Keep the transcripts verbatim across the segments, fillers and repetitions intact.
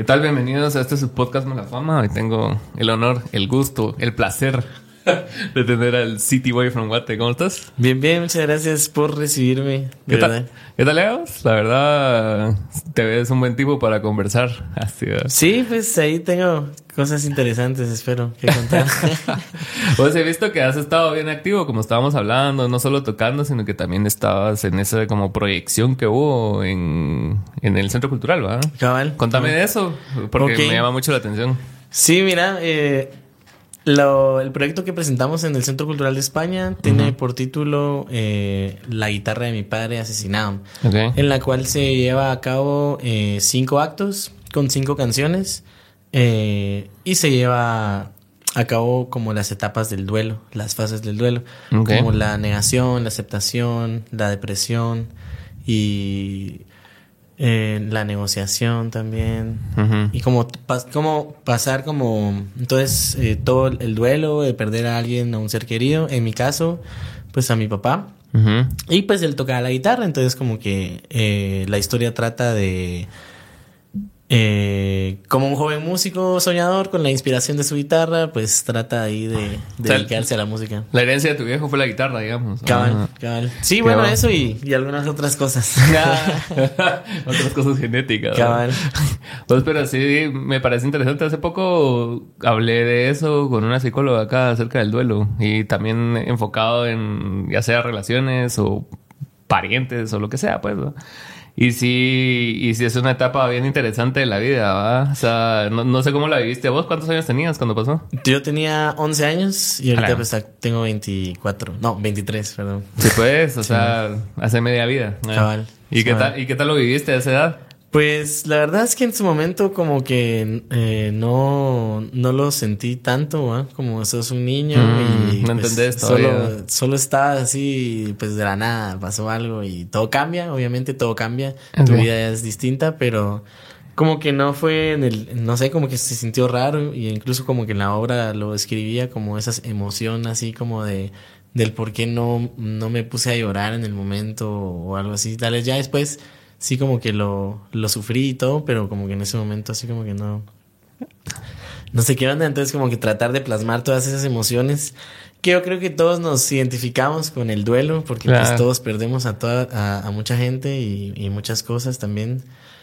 tal? Bienvenidos a este su podcast Mala Fama. Hoy tengo el honor, el gusto, el placer de tener al City Boy from Guate. ¿Cómo estás? Bien, bien, muchas gracias por recibirme. ¿Qué tal? ¿Qué tal, Leos? La verdad, te ves un buen tipo para conversar. Así, sí, pues ahí tengo cosas interesantes, espero, que contar. Pues he visto que has estado bien activo, como estábamos hablando, no solo tocando, sino que también estabas en esa como proyección que hubo en, en el Centro Cultural, ¿verdad? Cabal. Contame de eso, porque okay. me llama mucho la atención. Sí, mira, eh... Lo, el proyecto que presentamos en el Centro Cultural de España tiene uh-huh. por título eh, La guitarra de mi padre asesinado, okay. en la cual se lleva a cabo eh, cinco actos con cinco canciones eh, y se lleva a cabo como las etapas del duelo, las fases del duelo, okay. como la negación, la aceptación, la depresión y... Eh, la negociación también uh-huh. y como, pas- como pasar como entonces eh, todo el duelo de perder a alguien, a un ser querido, en mi caso pues a mi papá uh-huh. y pues él tocaba la guitarra, entonces como que eh, la historia trata de eh, como un joven músico soñador con la inspiración de su guitarra, pues trata ahí de, de o sea, dedicarse a la música. La herencia de tu viejo fue la guitarra, digamos. Cabal, uh-huh. cabal. Sí, Qué bueno, va. eso y, y algunas otras cosas. Otras cosas genéticas. Cabal. Pues pero sí, me parece interesante. Hace poco hablé de eso con una psicóloga acá acerca del duelo y también enfocado en ya sea relaciones o parientes o lo que sea, pues, ¿no? Y sí, y sí es una etapa bien interesante de la vida, ¿va? O sea, no, no sé cómo la viviste vos. ¿Cuántos años tenías cuando pasó? Yo tenía once años y ahorita pues tengo veinticuatro. No, veintitrés, perdón. Sí, pues, o sí. sea, hace media vida. ¿no? Cabal. ¿Y qué cabal. tal, y qué tal lo viviste a esa edad? Pues la verdad es que en su momento como que eh, no, no lo sentí tanto, ¿eh? Como sos un niño mm, y no pues, entendés solo, solo estabas así, pues de la nada pasó algo y todo cambia, obviamente todo cambia, okay. Tu vida ya es distinta, pero como que no fue en el, no sé, como que se sintió raro y incluso como que en la obra lo escribía como esa emoción así como de del por qué no, no me puse a llorar en el momento o algo así, tal vez ya después sí como que lo, lo sufrí y todo, pero como que en ese momento así como que no... No sé qué onda, entonces como que tratar de plasmar todas esas emociones, que yo creo que todos nos identificamos con el duelo, porque claro. pues todos perdemos a toda a, a mucha gente y, y muchas cosas también.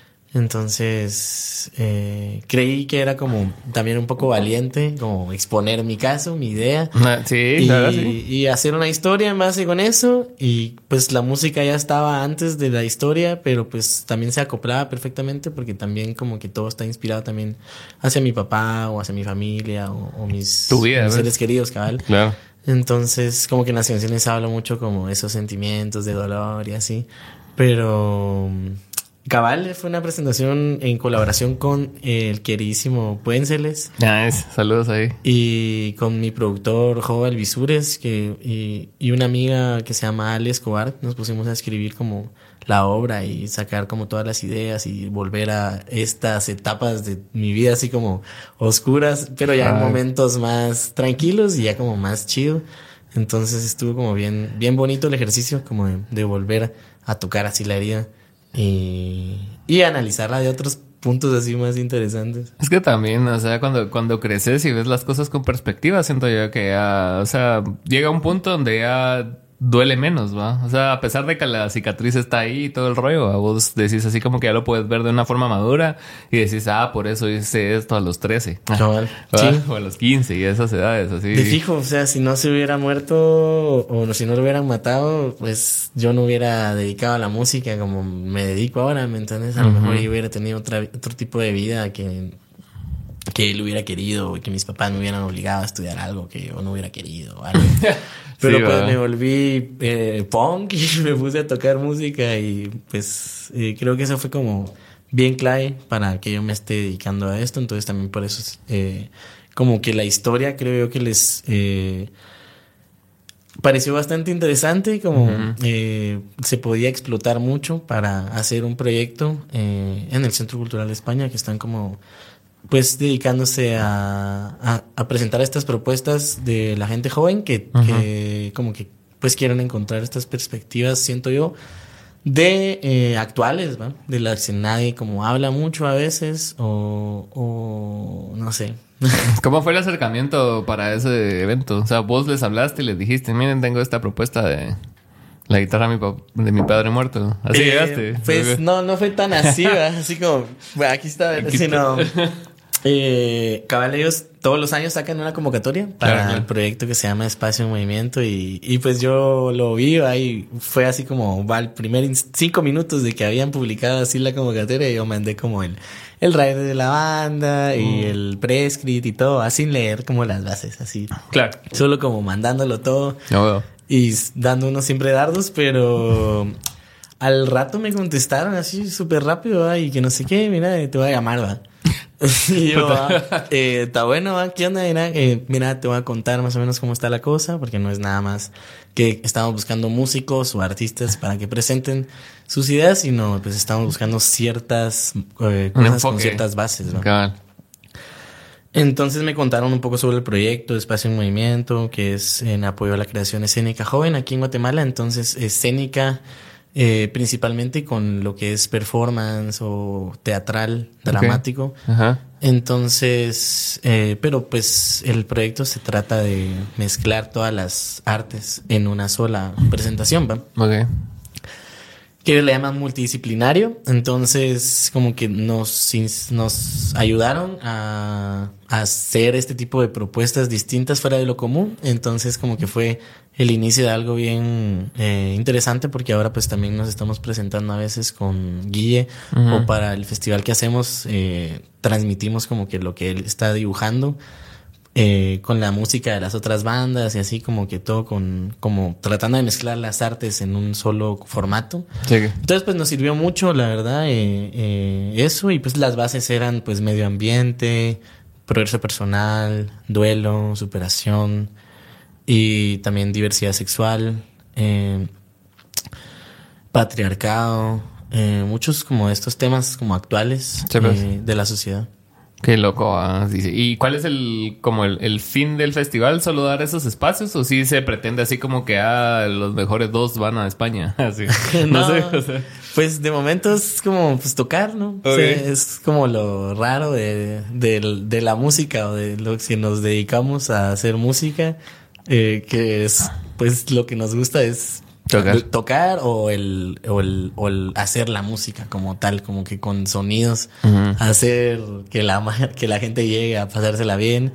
Entonces eh, creí que era como también un poco valiente, como exponer mi caso, mi idea. Sí, y, claro, sí. Y hacer una historia en base con eso. Y pues la música ya estaba antes de la historia, pero pues también se acoplaba perfectamente porque también como que todo está inspirado también hacia mi papá o hacia mi familia o, o mis, tu vida, mis seres queridos, cabal. Claro. Entonces como que en las canciones hablo mucho como esos sentimientos de dolor y así. Pero... Cabal, fue una presentación en colaboración con el queridísimo Puénceles. Nice, saludos ahí. Y con mi productor Joel Visures que, y, y una amiga que se llama Ale Escobar. Nos pusimos a escribir como la obra y sacar como todas las ideas y volver a estas etapas de mi vida así como oscuras, pero ya Ay. en momentos más tranquilos y ya como más chido. Entonces estuvo como bien, bien bonito el ejercicio como de, de volver a tocar así la herida. Y, y analizarla de otros puntos así más interesantes. Es que también, o sea, cuando, cuando creces y ves las cosas con perspectiva, siento yo que ya, o sea, llega un punto donde ya duele menos, ¿va? O sea, a pesar de que la cicatriz está ahí y todo el rollo, ¿va? Vos decís así como que ya lo puedes ver de una forma madura y decís, ah, por eso hice esto a los trece. Cabal. Sí. Sí. O a los quince y esas edades, así. De fijo, o sea, si no se hubiera muerto o si no lo hubieran matado, pues yo no hubiera dedicado a la música como me dedico ahora, ¿me entiendes? A lo uh-huh. mejor yo hubiera tenido otra, otro tipo de vida que... que él hubiera querido, que mis papás me hubieran obligado a estudiar algo que yo no hubiera querido. Algo. Pero sí, pues ¿verdad? Me volví eh, punk y me puse a tocar música y pues eh, creo que eso fue como bien clave para que yo me esté dedicando a esto. Entonces también por eso eh, como que la historia creo yo que les eh, pareció bastante interesante, como uh-huh. eh, se podía explotar mucho para hacer un proyecto eh, en el Centro Cultural de España que están como... pues dedicándose a, a, a presentar estas propuestas de la gente joven que, uh-huh. que como que pues quieren encontrar estas perspectivas, siento yo, de eh, actuales, ¿va? De las que nadie como habla mucho a veces o, o no sé. ¿Cómo fue el acercamiento para ese evento? O sea, vos les hablaste y les dijiste, miren, tengo esta propuesta de la guitarra de mi, pa- de mi padre muerto. Así Eh, llegaste. Pues no, no fue tan así, ¿va? Así como, bueno, aquí está, Aquí sino... Eh, cabal, ellos todos los años sacan una convocatoria para Claro, claro. el proyecto que se llama Espacio en Movimiento y, y pues yo lo vi ahí, fue así como, va, el primer in- cinco minutos de que habían publicado así la convocatoria y yo mandé como el, el rider de la banda y Mm. el prescript y todo, así sin leer como las bases, así, Claro. solo como mandándolo todo No veo. y s- dando unos siempre dardos, pero al rato me contestaron así súper rápido, ¿va? Y que no sé qué, mira, te voy a llamar, va. Y yo, ah, eh, está bueno, ¿va? ¿Qué onda? Mira, eh, mira, te voy a contar más o menos cómo está la cosa, porque no es nada más que estamos buscando músicos o artistas para que presenten sus ideas, sino pues estamos buscando ciertas eh, Un cosas con enfoque. ciertas bases, ¿no? Cabal. Entonces me contaron un poco sobre el proyecto Espacio en Movimiento, que es en apoyo a la creación escénica joven aquí en Guatemala. Entonces, escénica eh, principalmente con lo que es performance o teatral, dramático. Ajá. Entonces, eh, pero pues el proyecto se trata de mezclar todas las artes en una sola presentación, ¿va? Ok. Que le llaman multidisciplinario. Entonces, como que nos, ins- nos ayudaron a, a hacer este tipo de propuestas distintas fuera de lo común. Entonces, como que fue el inicio de algo bien eh, interesante, porque ahora pues también nos estamos presentando a veces con Guille, Ujú. o para el festival que hacemos, eh, transmitimos como que lo que él está dibujando. Eh, con la música de las otras bandas y así como que todo con, como tratando de mezclar las artes en un solo formato. Sí. Entonces pues nos sirvió mucho, la verdad, eh, eh, eso, y pues las bases eran pues medio ambiente, progreso personal, duelo, superación y también diversidad sexual, eh, patriarcado, eh, muchos como estos temas como actuales Sí, pues. eh, de la sociedad. Qué loco, ah, sí, sí. ¿Y cuál es el como el, el fin del festival? ¿Solo dar esos espacios? ¿O sí se pretende así como que ah, los mejores dos van a España? Así. No, No. sé. O sea. Pues de momento es como pues tocar, ¿no? O sea, Ok. es como lo raro de, de, de la música o de lo que nos dedicamos a hacer música, eh, que es pues lo que nos gusta es Tocar. tocar o el, o el o el hacer la música como tal, como que con sonidos, Ujú. hacer que la ma- que la gente llegue a pasársela bien.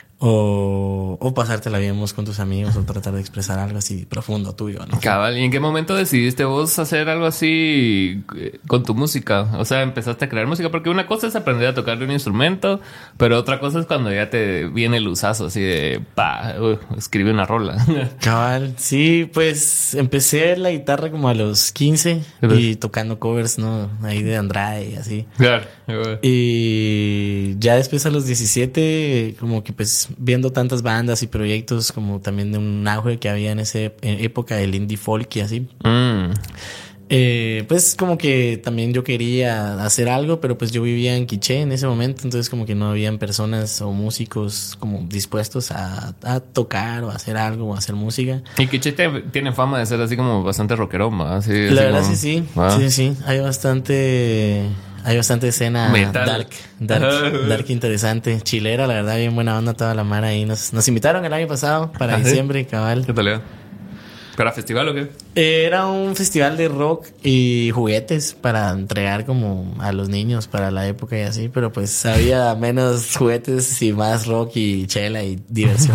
O, o pasártela bien vos con tus amigos o tratar de expresar algo así profundo tuyo, ¿no? Cabal, ¿y en qué momento decidiste vos hacer algo así eh, con tu música? O sea, empezaste a crear música, porque una cosa es aprender a tocar un instrumento, pero otra cosa es cuando ya te viene el usazo así de, pa, uh, escribe una rola. Cabal, sí, pues empecé la guitarra como a los quince pues. y tocando covers, ¿no? Ahí de Andrade y así. Claro. Y ya después a los diecisiete, como que pues viendo tantas bandas y proyectos, como también de un auge que había en esa época del indie folk y así. Mm. Eh, pues como que también yo quería hacer algo, pero pues yo vivía en Quiché en ese momento, entonces como que no habían personas o músicos como dispuestos a, a tocar o a hacer algo o a hacer música. Y Quichete tiene fama de ser así como bastante rockerón, ¿va? Así, así La verdad como- sí, sí, ¿va? sí, sí, hay bastante, hay bastante escena Metal. dark, dark, dark interesante, chilera, la verdad, bien buena onda toda la mara ahí. Nos, nos invitaron el año pasado para ¿Ah, sí? diciembre, cabal. ¿Qué tal, Leo? ¿Para festival o qué? Era un festival de rock y juguetes para entregar como a los niños para la época y así, pero pues había menos juguetes y más rock y chela y diversión.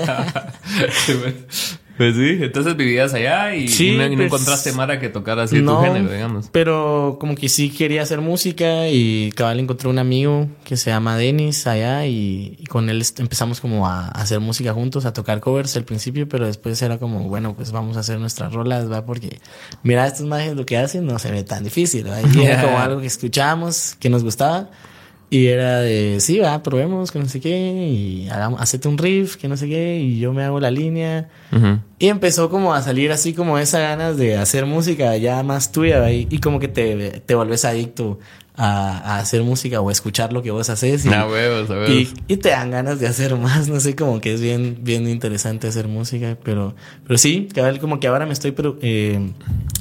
Pues sí, entonces vivías allá y, Sí, y no, y no pues, encontraste Mara que tocara así no, tu género, digamos. pero como que sí quería hacer música y cabal encontré un amigo que se llama Denis allá y, y con él est- empezamos como a, a hacer música juntos, a tocar covers al principio, pero después era como, bueno, pues vamos a hacer nuestras rolas, va, porque mira, estos majes lo que hacen no se ve tan difícil, ¿va? Y era como algo que escuchábamos, que nos gustaba. Y era de, sí, va, probemos, que no sé qué, y hagamos, hacete un riff, que no sé qué, y yo me hago la línea. Ujú. Y empezó como a salir así como esa ganas de hacer música ya más tuya, ¿va? y, y como que te, te volvés adicto a, a hacer música o a escuchar lo que vos haces. Y, A huevos, a huevos. y, y te dan ganas de hacer más, no sé, como que es bien, bien interesante hacer música, pero, pero sí, cabal, como que ahora me estoy, pero, eh,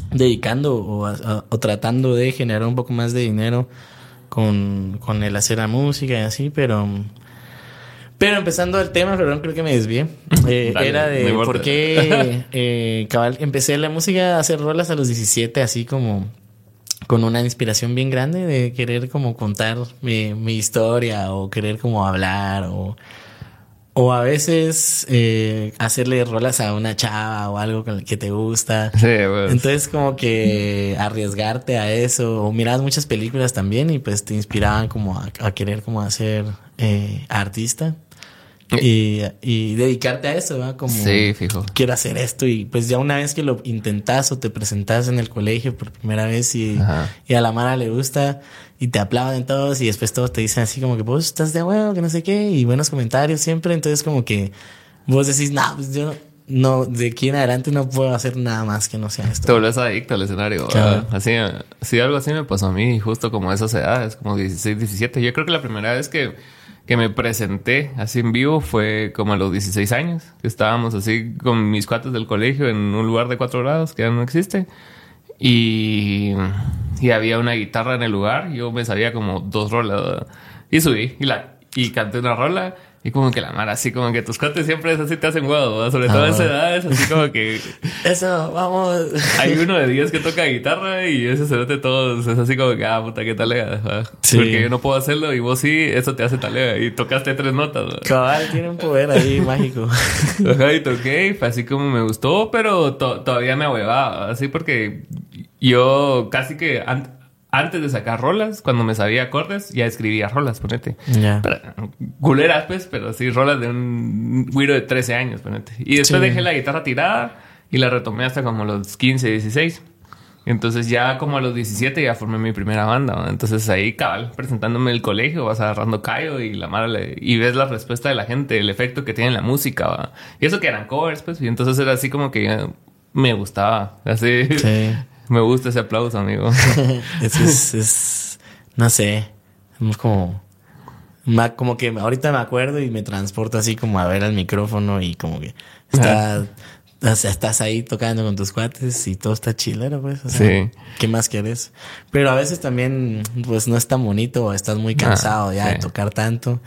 dedicando o, a, o tratando de generar un poco más de dinero con, con el hacer la música y así, pero... Pero empezando el tema, perdón, creo que me desvié. Eh, Dale, era de por qué eh, cabal, empecé la música a hacer rolas a los diecisiete, así como con una inspiración bien grande de querer como contar mi, mi historia o querer como hablar o, o a veces eh, hacerle rolas a una chava o algo que te gusta. Sí, pues. Entonces como que arriesgarte a eso o mirabas muchas películas también y pues te inspiraban como a, a querer como hacer eh, artista. Y, y dedicarte a eso, ¿verdad? Como sí, fijo. Quiero hacer esto y pues ya una vez que lo intentas o te presentas en el colegio por primera vez y, y a la Mara le gusta y te aplauden todos y después todos te dicen así como que vos estás de huevo, que no sé qué y buenos comentarios siempre, entonces como que vos decís, no, pues yo no, de aquí en adelante no puedo hacer nada más que no sea esto. Te vuelves adicto al escenario. Claro. Así, así algo así me pasó a mí justo como esas edades, como dieciséis, diecisiete. Yo creo que la primera vez que que me presenté así en vivo fue como a los dieciséis años. Estábamos así con mis cuates del colegio en un lugar de cuatro grados que ya no existe. Y, y había una guitarra en el lugar. Yo me sabía como dos rolas, ¿verdad? Y subí y, la, y canté una rola. Y como que la Mara, así como que tus cuates siempre es así, te hacen huevo, ¿verdad? Sobre todo ah, a esa edad, es así como que... Eso, vamos. Hay uno de diez que toca guitarra y ese se de todos. Es así como que, ah, puta, qué talega. Sí. Porque yo no puedo hacerlo y vos sí, eso te hace talega. Y tocaste tres notas, ¿verdad? Cabal, tiene un poder ahí mágico. Ajá, y toqué, fue así como me gustó, pero to- todavía me ahuevaba. Así porque yo casi que... An- Antes de sacar rolas, cuando me sabía acordes, ya escribía rolas, ponete. Ya. Yeah. Culeras, pues, pero sí, rolas de un güiro de trece años, ponete. Y después sí. Dejé la guitarra tirada y la retomé hasta como los quince, dieciséis. Entonces ya como a los diecisiete ya formé mi primera banda, ¿no? Entonces ahí, cabal, presentándome en el colegio, vas agarrando callo y la mara le... y ves la respuesta de la gente, el efecto que tiene la música, ¿va? Y eso que eran covers, pues, y entonces era así como que ya me gustaba, así... Sí. Me gusta ese aplauso, amigo. Eso es, es... No sé. Es como... Como que ahorita me acuerdo y me transporto así como a ver al micrófono y como que... Está, o sea, estás ahí tocando con tus cuates y todo está chilero, pues. O sea, sí. ¿Qué más quieres? Pero a veces también, pues, no es tan bonito o estás muy cansado ah, ya sí. de tocar tanto.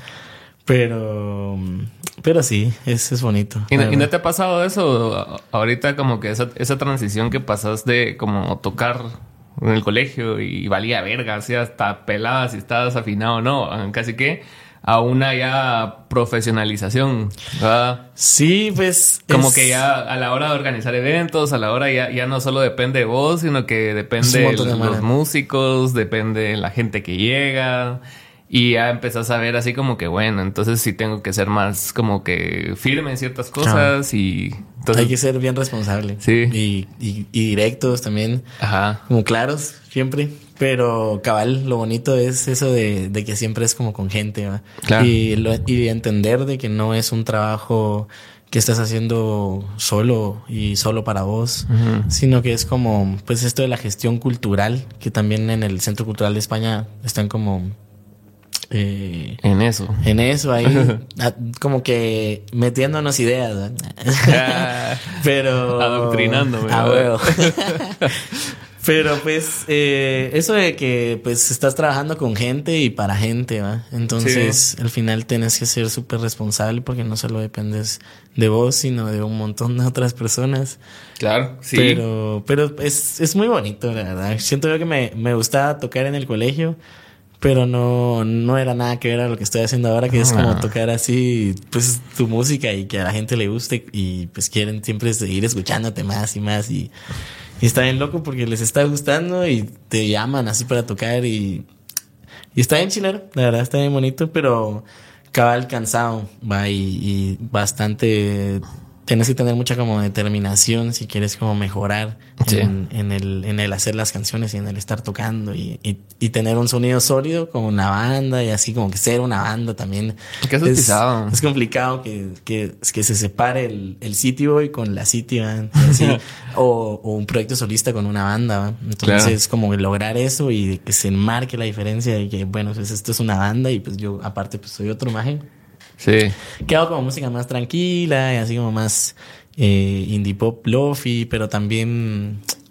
Pero... Pero sí, es, es bonito. ¿Y no, ¿Y no te ha pasado eso? Ahorita como que esa, esa transición que pasas de como tocar en el colegio y valía verga, así hasta pelada si estabas afinado o no, casi que a una ya profesionalización, ¿verdad? Sí, pues... Como es... que ya a la hora de organizar eventos, a la hora ya, ya no solo depende de vos, sino que depende de los manera. músicos, depende de la gente que llega... Y ya empezás a ver así como que, bueno, entonces sí tengo que ser más como que firme en ciertas cosas claro. y... Entonces, hay que ser bien responsable. Sí. Y, y, y directos también. Ajá. Como claros, siempre. Pero cabal, lo bonito es eso de, de que siempre es como con gente, ¿va? Claro. Y, lo, y entender de que no es un trabajo que estás haciendo solo y solo para vos, uh-huh. sino que es como, pues esto de la gestión cultural, que también en el Centro Cultural de España están como... Eh, en eso. En eso, ahí, a, como que metiéndonos ideas, ¿no? Pero... Adoctrinándome. Ah, huevo. Pero pues, eh, eso de que pues estás trabajando con gente y para gente, ¿va? Entonces, sí. al final tienes que ser súper responsable porque no solo dependes de vos, sino de un montón de otras personas. Claro, sí. Pero, pero es, es muy bonito, la verdad. Siento yo que me, me gustaba tocar en el colegio. Pero no, no era nada que ver a lo que estoy haciendo ahora, que es como tocar así, pues, tu música y que a la gente le guste y pues quieren siempre seguir escuchándote más y más y, y está bien loco porque les está gustando y te llaman así para tocar y, y está bien chilero, la verdad está bien bonito, pero cabal cansado, va, y, y bastante... Tienes que tener mucha como determinación si quieres como mejorar sí. en, en el en el hacer las canciones y en el estar tocando y, y, y tener un sonido sólido como una banda y así como que ser una banda también. ¿Qué es, es, es complicado que, que, que se separe el, el City Boy con la City Band así, o, o un proyecto solista con una banda, ¿va? Entonces claro. como lograr eso y que se enmarque la diferencia de que bueno, pues esto es una banda y pues yo aparte pues soy otro maje. Sí. Que hago como música más tranquila y así como más eh, indie pop lofi, pero también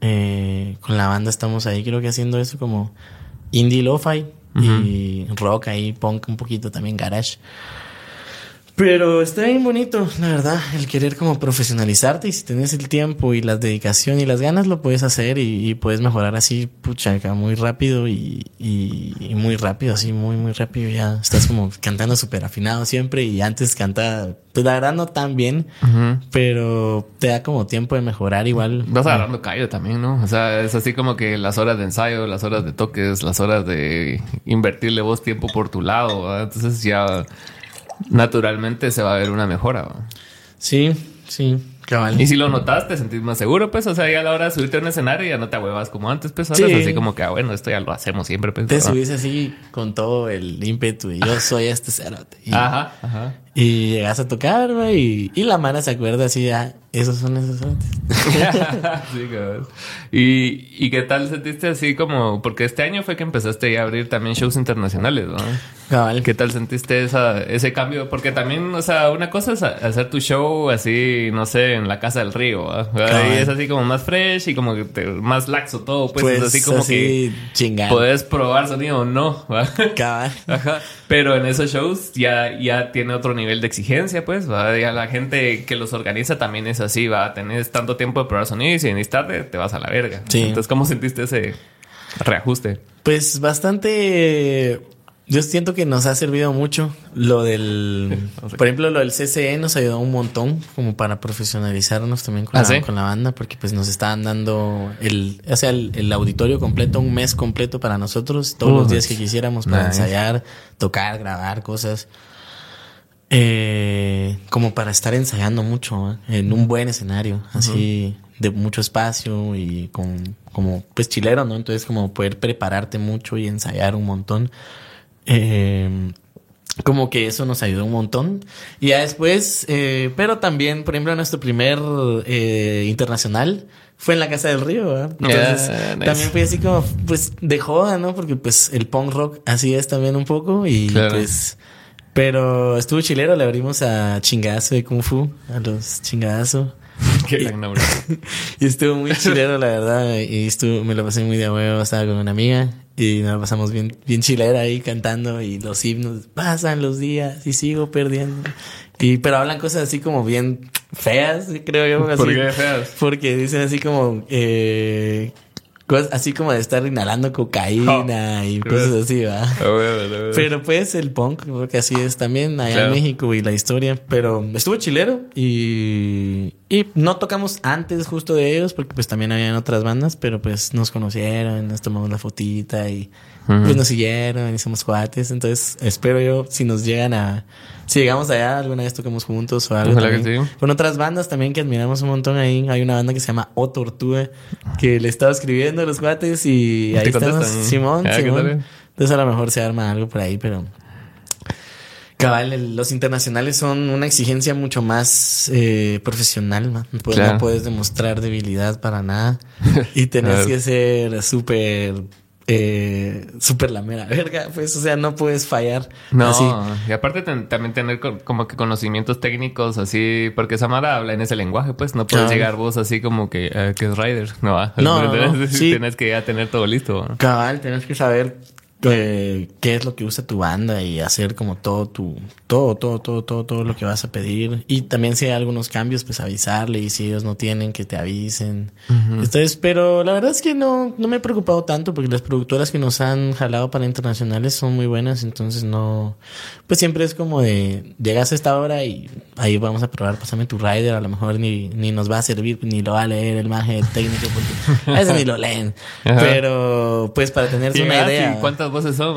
Eh, con la banda estamos ahí, creo que haciendo eso como indie lo-fi uh-huh. y rock ahí, punk un poquito también, garage. Pero está bien bonito, la verdad, el querer como profesionalizarte, y si tienes el tiempo y la dedicación y las ganas, lo puedes hacer y, y puedes mejorar así, pucha, acá muy rápido y, y, y muy rápido, así muy, muy rápido. Ya estás como cantando súper afinado siempre, y antes cantaba, pues la verdad no tan bien, uh-huh. pero te da como tiempo de mejorar igual. Vas agarrando callo también, ¿no? O sea, es así como que las horas de ensayo, las horas de toques, las horas de invertirle vos tiempo por tu lado, ¿verdad? Entonces ya naturalmente se va a ver una mejora, ¿no? Sí, sí, cabal. Y si lo notas, te sentís más seguro, pues. O sea, ya a la hora de subirte a un escenario ya no te ahuevas como antes, pues. Ahora sí. Es así como que, ah, bueno, esto ya lo hacemos siempre, pues. Te ¿no? subís así con todo el ímpetu y yo soy este cerote. Y, ajá, ajá. Y llegas a tocar, güey, y, y la mano se acuerda así, ah, esos son esos cerotes. Sí, cabrón. ¿Y, ¿Y qué tal sentiste así como...? Porque este año fue que empezaste ya a abrir también shows internacionales, ¿no? Cabal. ¿Qué tal sentiste esa, ese cambio? Porque también, o sea, una cosa es hacer tu show así, no sé, en la Casa del Río, ¿verdad? Y es así como más fresh y como que te, más laxo todo, pues, pues es así como así que chingado. Puedes probar sonido o no, ¿verdad? Cabal. Ajá. Pero en esos shows ya, ya tiene otro nivel de exigencia, pues, ¿verdad? Ya la gente que los organiza también es así, va. Tenés tanto tiempo de probar sonido y si venís tarde te vas a la verga. Sí. Entonces, ¿cómo sentiste ese reajuste? Pues bastante... Yo siento que nos ha servido mucho lo del... o sea, por ejemplo, lo del C C E nos ayudó un montón como para profesionalizarnos también con, ¿Ah, la, sí? con la banda, porque pues nos estaban dando el... O sea, el, el auditorio completo, un mes completo para nosotros, todos uh, los días que quisiéramos para nice. ensayar, tocar, grabar cosas. Eh, como para estar ensayando mucho, ¿eh? En un buen escenario, así uh-huh. de mucho espacio y con como pues chilero, ¿no? Entonces como poder prepararte mucho y ensayar un montón. Eh, como que eso nos ayudó un montón. Y ya después, eh, pero también, por ejemplo, nuestro primer eh, internacional fue en la Casa del Río, ¿verdad? Entonces yeah, nice. También fue así como pues de joda, ¿no? Porque pues el punk rock así es también un poco y claro. pues... Pero estuvo chilero, le abrimos a Chingadazo de Kung Fu, a los Chingadazo. Qué gran nombre. Y estuvo muy chilero, la verdad. Y estuvo, me lo pasé muy de huevo, estaba con una amiga. Y nos lo pasamos bien, bien chilera ahí cantando. Y los himnos, pasan los días y sigo perdiendo. Y, pero hablan cosas así como bien feas, creo yo. Así, ¿por qué feas? Porque dicen así como... Eh, así como de estar inhalando cocaína oh, y cosas así, ¿va? Oh, bueno, bueno. Pero pues el punk, creo que así es también allá claro. en México y la historia. Pero estuvo chilero y, y no tocamos antes justo de ellos porque pues también habían otras bandas, pero pues nos conocieron, nos tomamos la fotita y uh-huh. pues nos siguieron y somos cuates. Entonces espero yo si nos llegan a... Si llegamos allá, alguna vez tocamos juntos o algo. También. Que sí. Con otras bandas también que admiramos un montón ahí. Hay una banda que se llama O Tortuga que le estaba escribiendo a los cuates y ahí estamos. Simón, ah, Simón. Entonces a lo mejor se arma algo por ahí, pero... Cabal, el, los internacionales son una exigencia mucho más eh, profesional, ¿no? Pues claro. No puedes demostrar debilidad para nada y tenés que ser súper... Eh, súper la mera verga, pues, o sea, no puedes fallar. No, así. Y aparte ten, también tener co- como que conocimientos técnicos así, porque Samara habla en ese lenguaje, pues, no puedes ah. llegar vos así como que, uh, que es Rider, no va. No, no, no, tenés, sí. tenés que ya tener todo listo, ¿no? Cabal, tenés que saber eh, qué es lo que usa tu banda y hacer como todo tu, todo, todo, todo, todo, todo lo que vas a pedir. Y también si hay algunos cambios, pues avisarle y si ellos no tienen, que te avisen. Uh-huh. Entonces, pero la verdad es que no, no me he preocupado tanto porque las productoras que nos han jalado para internacionales son muy buenas. Entonces no, pues siempre es como de, llegas a esta hora y ahí vamos a probar, pásame tu rider, a lo mejor ni, ni nos va a servir, ni lo va a leer el maje técnico porque a veces ni lo leen. Uh-huh. Pero pues para tenerse una idea. ¿Cuántas voces son?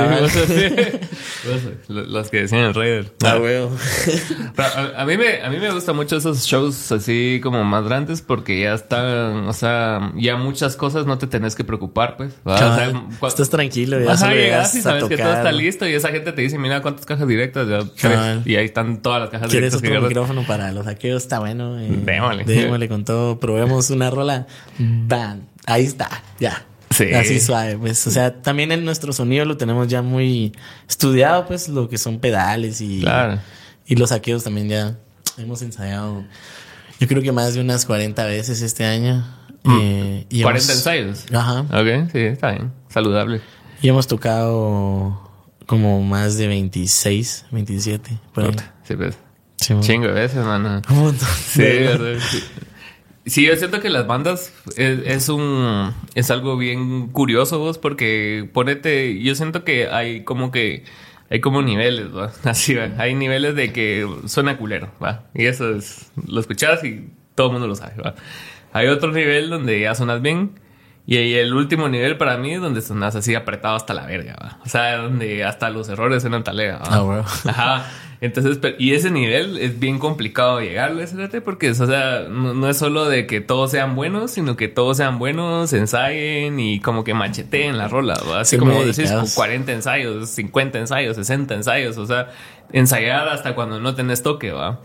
Los que decían el Raider. Ah, huevo. A, a mí me a mí me gustan mucho esos shows así como más grandes porque ya están, o sea, ya muchas cosas no te tenés que preocupar, pues. O sea, cu- estás tranquilo, ya Ajá, llegas y sabes que todo está listo y esa gente te dice, mira cuántas cajas directas ya tres, y ahí están todas las cajas directas. ¿Quieres otro micrófono para los hackeos? Está bueno. Eh, démosle. Démosle con todo. Probemos una rola. Bam. Ahí está. Ya. Sí. Así suave, pues. O sea, también en nuestro sonido lo tenemos ya muy estudiado, pues, lo que son pedales y, claro. y los hackeos también ya hemos ensayado. Yo creo que más de unas cuarenta veces este año. Mm. Eh, y cuarenta hemos, ensayos. Ajá. Ok, sí, está bien. Saludable. Y hemos tocado como más de veintiséis, veintisiete. Por ahí. Puta, sí, pues. Sí, man. Chingo de veces, mano. Un montón. Sí, verdad, sí. Sí, yo siento que las bandas es, es un es algo bien curioso, vos, porque ponete, yo siento que hay como que hay como niveles, ¿va? Así va, hay niveles de que suena culero, va, y eso es, lo escuchas y todo el mundo lo sabe, va. Hay otro nivel donde ya sonas bien. Y ahí el último nivel para mí es donde sonas así apretado hasta la verga, ¿va? O sea, donde hasta los errores suenan talega, ¿va? Ah, bueno. Ajá. Entonces, pero- y ese nivel es bien complicado llegarle, fíjate, porque o sea, no, no es solo de que todos sean buenos, sino que todos sean buenos, ensayen y como que macheteen la rola, ¿va? Así Sí, como muy decís, dedicados. cuarenta ensayos, cincuenta ensayos, sesenta ensayos, o sea, ensayar hasta cuando no tenés toque, ¿va?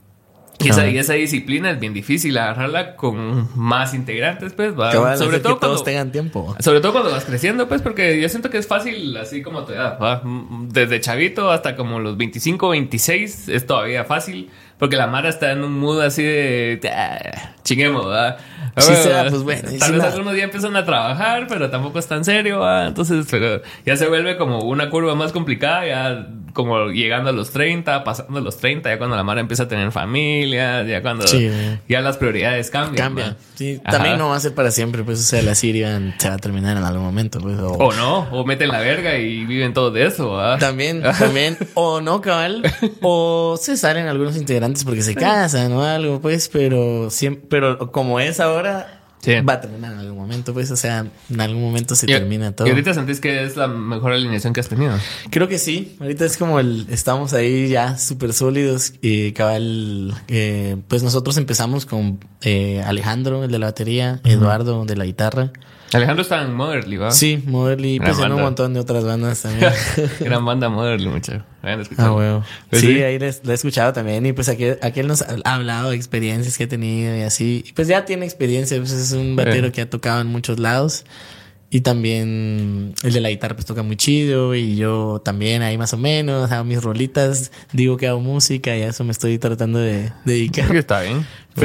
Y esa, Cabal. y esa disciplina es bien difícil agarrarla con más integrantes, pues, ¿va? Cabal, Sobre hacer todo que todos cuando, tengan tiempo. sobre todo cuando vas creciendo, pues, porque yo siento que es fácil así como tu edad, ¿va? Desde chavito hasta como los veinticinco, veintiséis es todavía fácil, porque la Mara está en un mood así de ah, chinguemos, ¿va? Sí, Bueno, sea, pues bueno, tal sí, vez la- algunos ya empiezan a trabajar, pero tampoco es tan serio, ¿va? Entonces, pero ya se vuelve como una curva más complicada, ya como llegando a los treinta, pasando los treinta, ya cuando la Mara empieza a tener familia, ya cuando Sí. ya las prioridades cambian. Cambia. ¿va? Sí, Ajá. también no va a ser para siempre, pues, o sea, la serie se va a terminar en algún momento, pues. O, O no, o meten la verga y viven todos de eso, ¿va? También, también, o no, cabal, o se salen algunos integrantes porque se casan o algo, pues, pero siempre, pero como es ahora, Sí. va a terminar en algún momento, pues, o sea, en algún momento se Y- termina todo. ¿Y ahorita sentís que es la mejor alineación que has tenido? Creo que sí, ahorita es como el, estamos ahí ya súper sólidos y cabal, eh, pues nosotros empezamos con eh, Alejandro, el de la batería, Eduardo, de la guitarra. Alejandro está en Motherly, ¿va? Sí, Modelly, Gran pues en un banda. montón de otras bandas también. Gran banda Motherly, muchacho. Vayan a escucharlo. Ah, huevo. Pues sí, sí. ahí les, lo he escuchado también. Y pues aquí, aquí él nos ha hablado de experiencias que ha tenido y así. Y pues ya tiene experiencia, pues es un batero Eh. que ha tocado en muchos lados. Y también el de la guitarra pues toca muy chido. Y yo también ahí más o menos hago mis rolitas. Digo que hago música y a eso me estoy tratando de dedicar. Creo que está bien.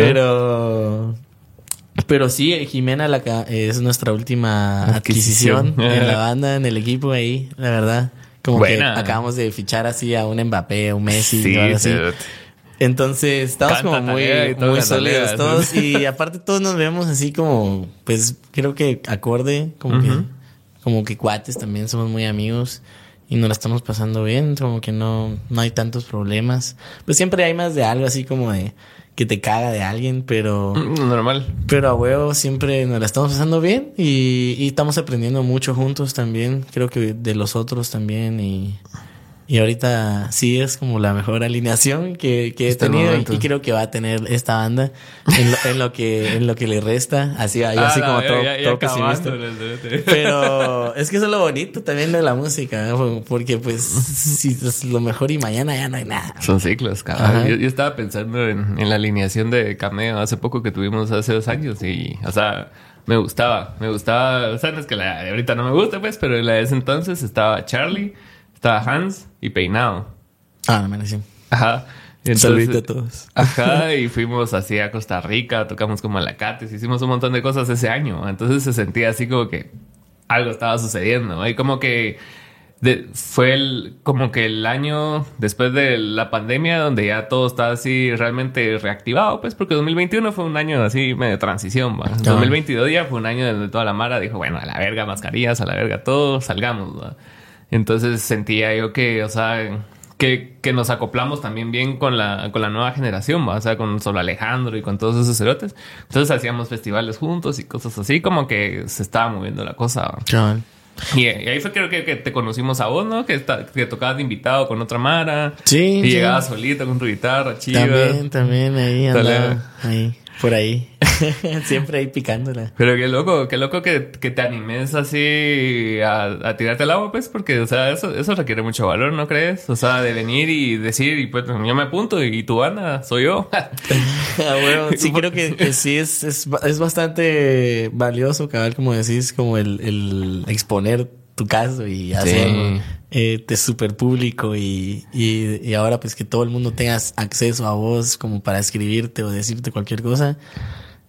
Pero... Pero sí, Jimena la ca- es nuestra última adquisición, Adquisición. en la banda, en el equipo ahí, la verdad. Como Buena. que acabamos de fichar así a un Mbappé, a un Messi, Sí, o algo así. sí. Entonces, estamos Canta, como muy, talea y todo, muy talea, sólidos sí. todos. Y aparte todos nos vemos así como, pues, creo que acorde, como Ujú. que, como que cuates también, somos muy amigos. Y nos la estamos pasando bien, como que no, no hay tantos problemas. Pues siempre hay más de algo así como de que te caga de alguien, pero... Mm, Normal. Pero a huevo siempre nos la estamos pasando bien y, y estamos aprendiendo mucho juntos también. Creo que de los otros también y, y ahorita sí es como la mejor alineación que, que he Hasta el tenido y, momento. y creo que va a tener esta banda en lo, en lo que en lo que le resta. Así, yo así Ah, como no, todo, ya- ya todo acabando, pesimista. el- Pero es que eso es lo bonito también de la música, ¿no? Porque pues si es lo mejor y mañana ya no hay nada. Son ciclos, Ajá. cabrón. Yo, yo estaba pensando en, en la alineación de Cameo hace poco que tuvimos hace dos años y, o sea, me gustaba, me gustaba, o sea, no es que la de ahorita no me gusta, pues, pero en la de ese entonces estaba Charlie, estaba Hans y Peinado. Ah, no me sí. Ajá. Y Saludito a todos. Ajá, y fuimos así a Costa Rica, tocamos como Alacates, hicimos un montón de cosas ese año. Entonces se sentía así como que algo estaba sucediendo, ¿no? Y como que de- fue el, como que el año después de la pandemia donde ya todo estaba así realmente reactivado, pues, porque dos mil veintiuno fue un año así medio transición, ¿va? dos mil veintidós ya fue un año donde toda la mara dijo, bueno, a la verga mascarillas, a la verga todo, salgamos, ¿va? Entonces sentía yo que, o sea, que, que nos acoplamos también bien con la, con la nueva generación, ¿va? O sea, con Solo Alejandro y con todos esos cerotes. Entonces hacíamos festivales juntos y cosas así, como que se estaba moviendo la cosa, ¿va? Chaval. Y, y ahí fue creo que, que te conocimos a vos, ¿no? Que, está, que tocabas de invitado con otra mara. Sí, Y sí. llegabas solito con tu guitarra, chiva. También, también ahí Dale. andaba, ahí, por ahí. Siempre ahí picándola. Pero qué loco, qué loco que, que te animes así a, a tirarte al agua, pues, porque, o sea, eso, eso requiere mucho valor, ¿no crees? O sea, de venir y decir, y pues, yo me apunto y tu banda soy yo. Ah, bueno, sí creo que, que sí es, es, ba- es bastante valioso, cabal, como decís, como el, el exponer tu caso y hacerlo eh, de super público y, y, y ahora pues que todo el mundo tenga acceso a vos como para escribirte o decirte cualquier cosa.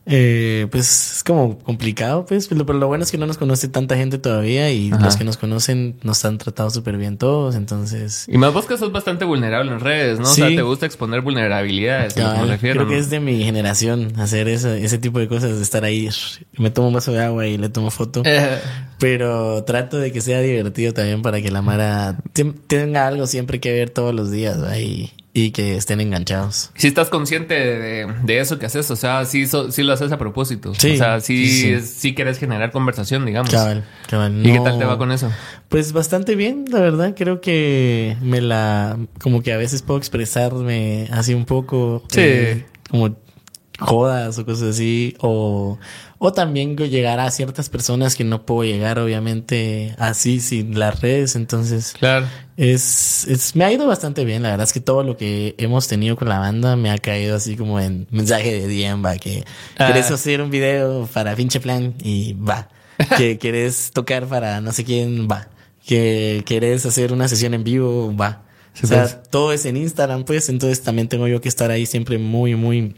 Eh, pues es como complicado, pues, pero lo bueno es que no nos conoce tanta gente todavía y Ajá. los que nos conocen nos han tratado súper bien todos, entonces... Y más vos que sos bastante vulnerable en redes, ¿no? Sí. O sea, te gusta exponer vulnerabilidades, Cabal, a lo que me refiero. Creo que es de mi generación hacer eso, ese tipo de cosas, de estar ahí, me tomo un vaso de agua y le tomo foto, eh. pero trato de que sea divertido también para que la mara tenga algo siempre que ver todos los días, ¿va? Y... Y que estén enganchados. Si estás consciente de, de eso que haces, o sea, sí, so, sí lo haces a propósito. Sí. O sea, sí, sí, sí. sí quieres generar conversación, digamos. Cabal, cabal. ¿Y no... qué tal te va con eso? Pues bastante bien, la verdad. Creo que me la... Como que a veces puedo expresarme así un poco. Sí. Eh, como jodas o cosas así. O... O también llegar a ciertas personas que no puedo llegar, obviamente, así sin las redes. Entonces, claro. es, es, me ha ido bastante bien. La verdad es que todo lo que hemos tenido con la banda me ha caído así como en mensaje de D M, va, que ah. querés hacer un video para pinche plan y va. Que querés tocar para no sé quién, va. Que querés hacer una sesión en vivo, va. Sí, o sea, pues. Todo es en Instagram, pues. Entonces también tengo yo que estar ahí siempre muy, muy...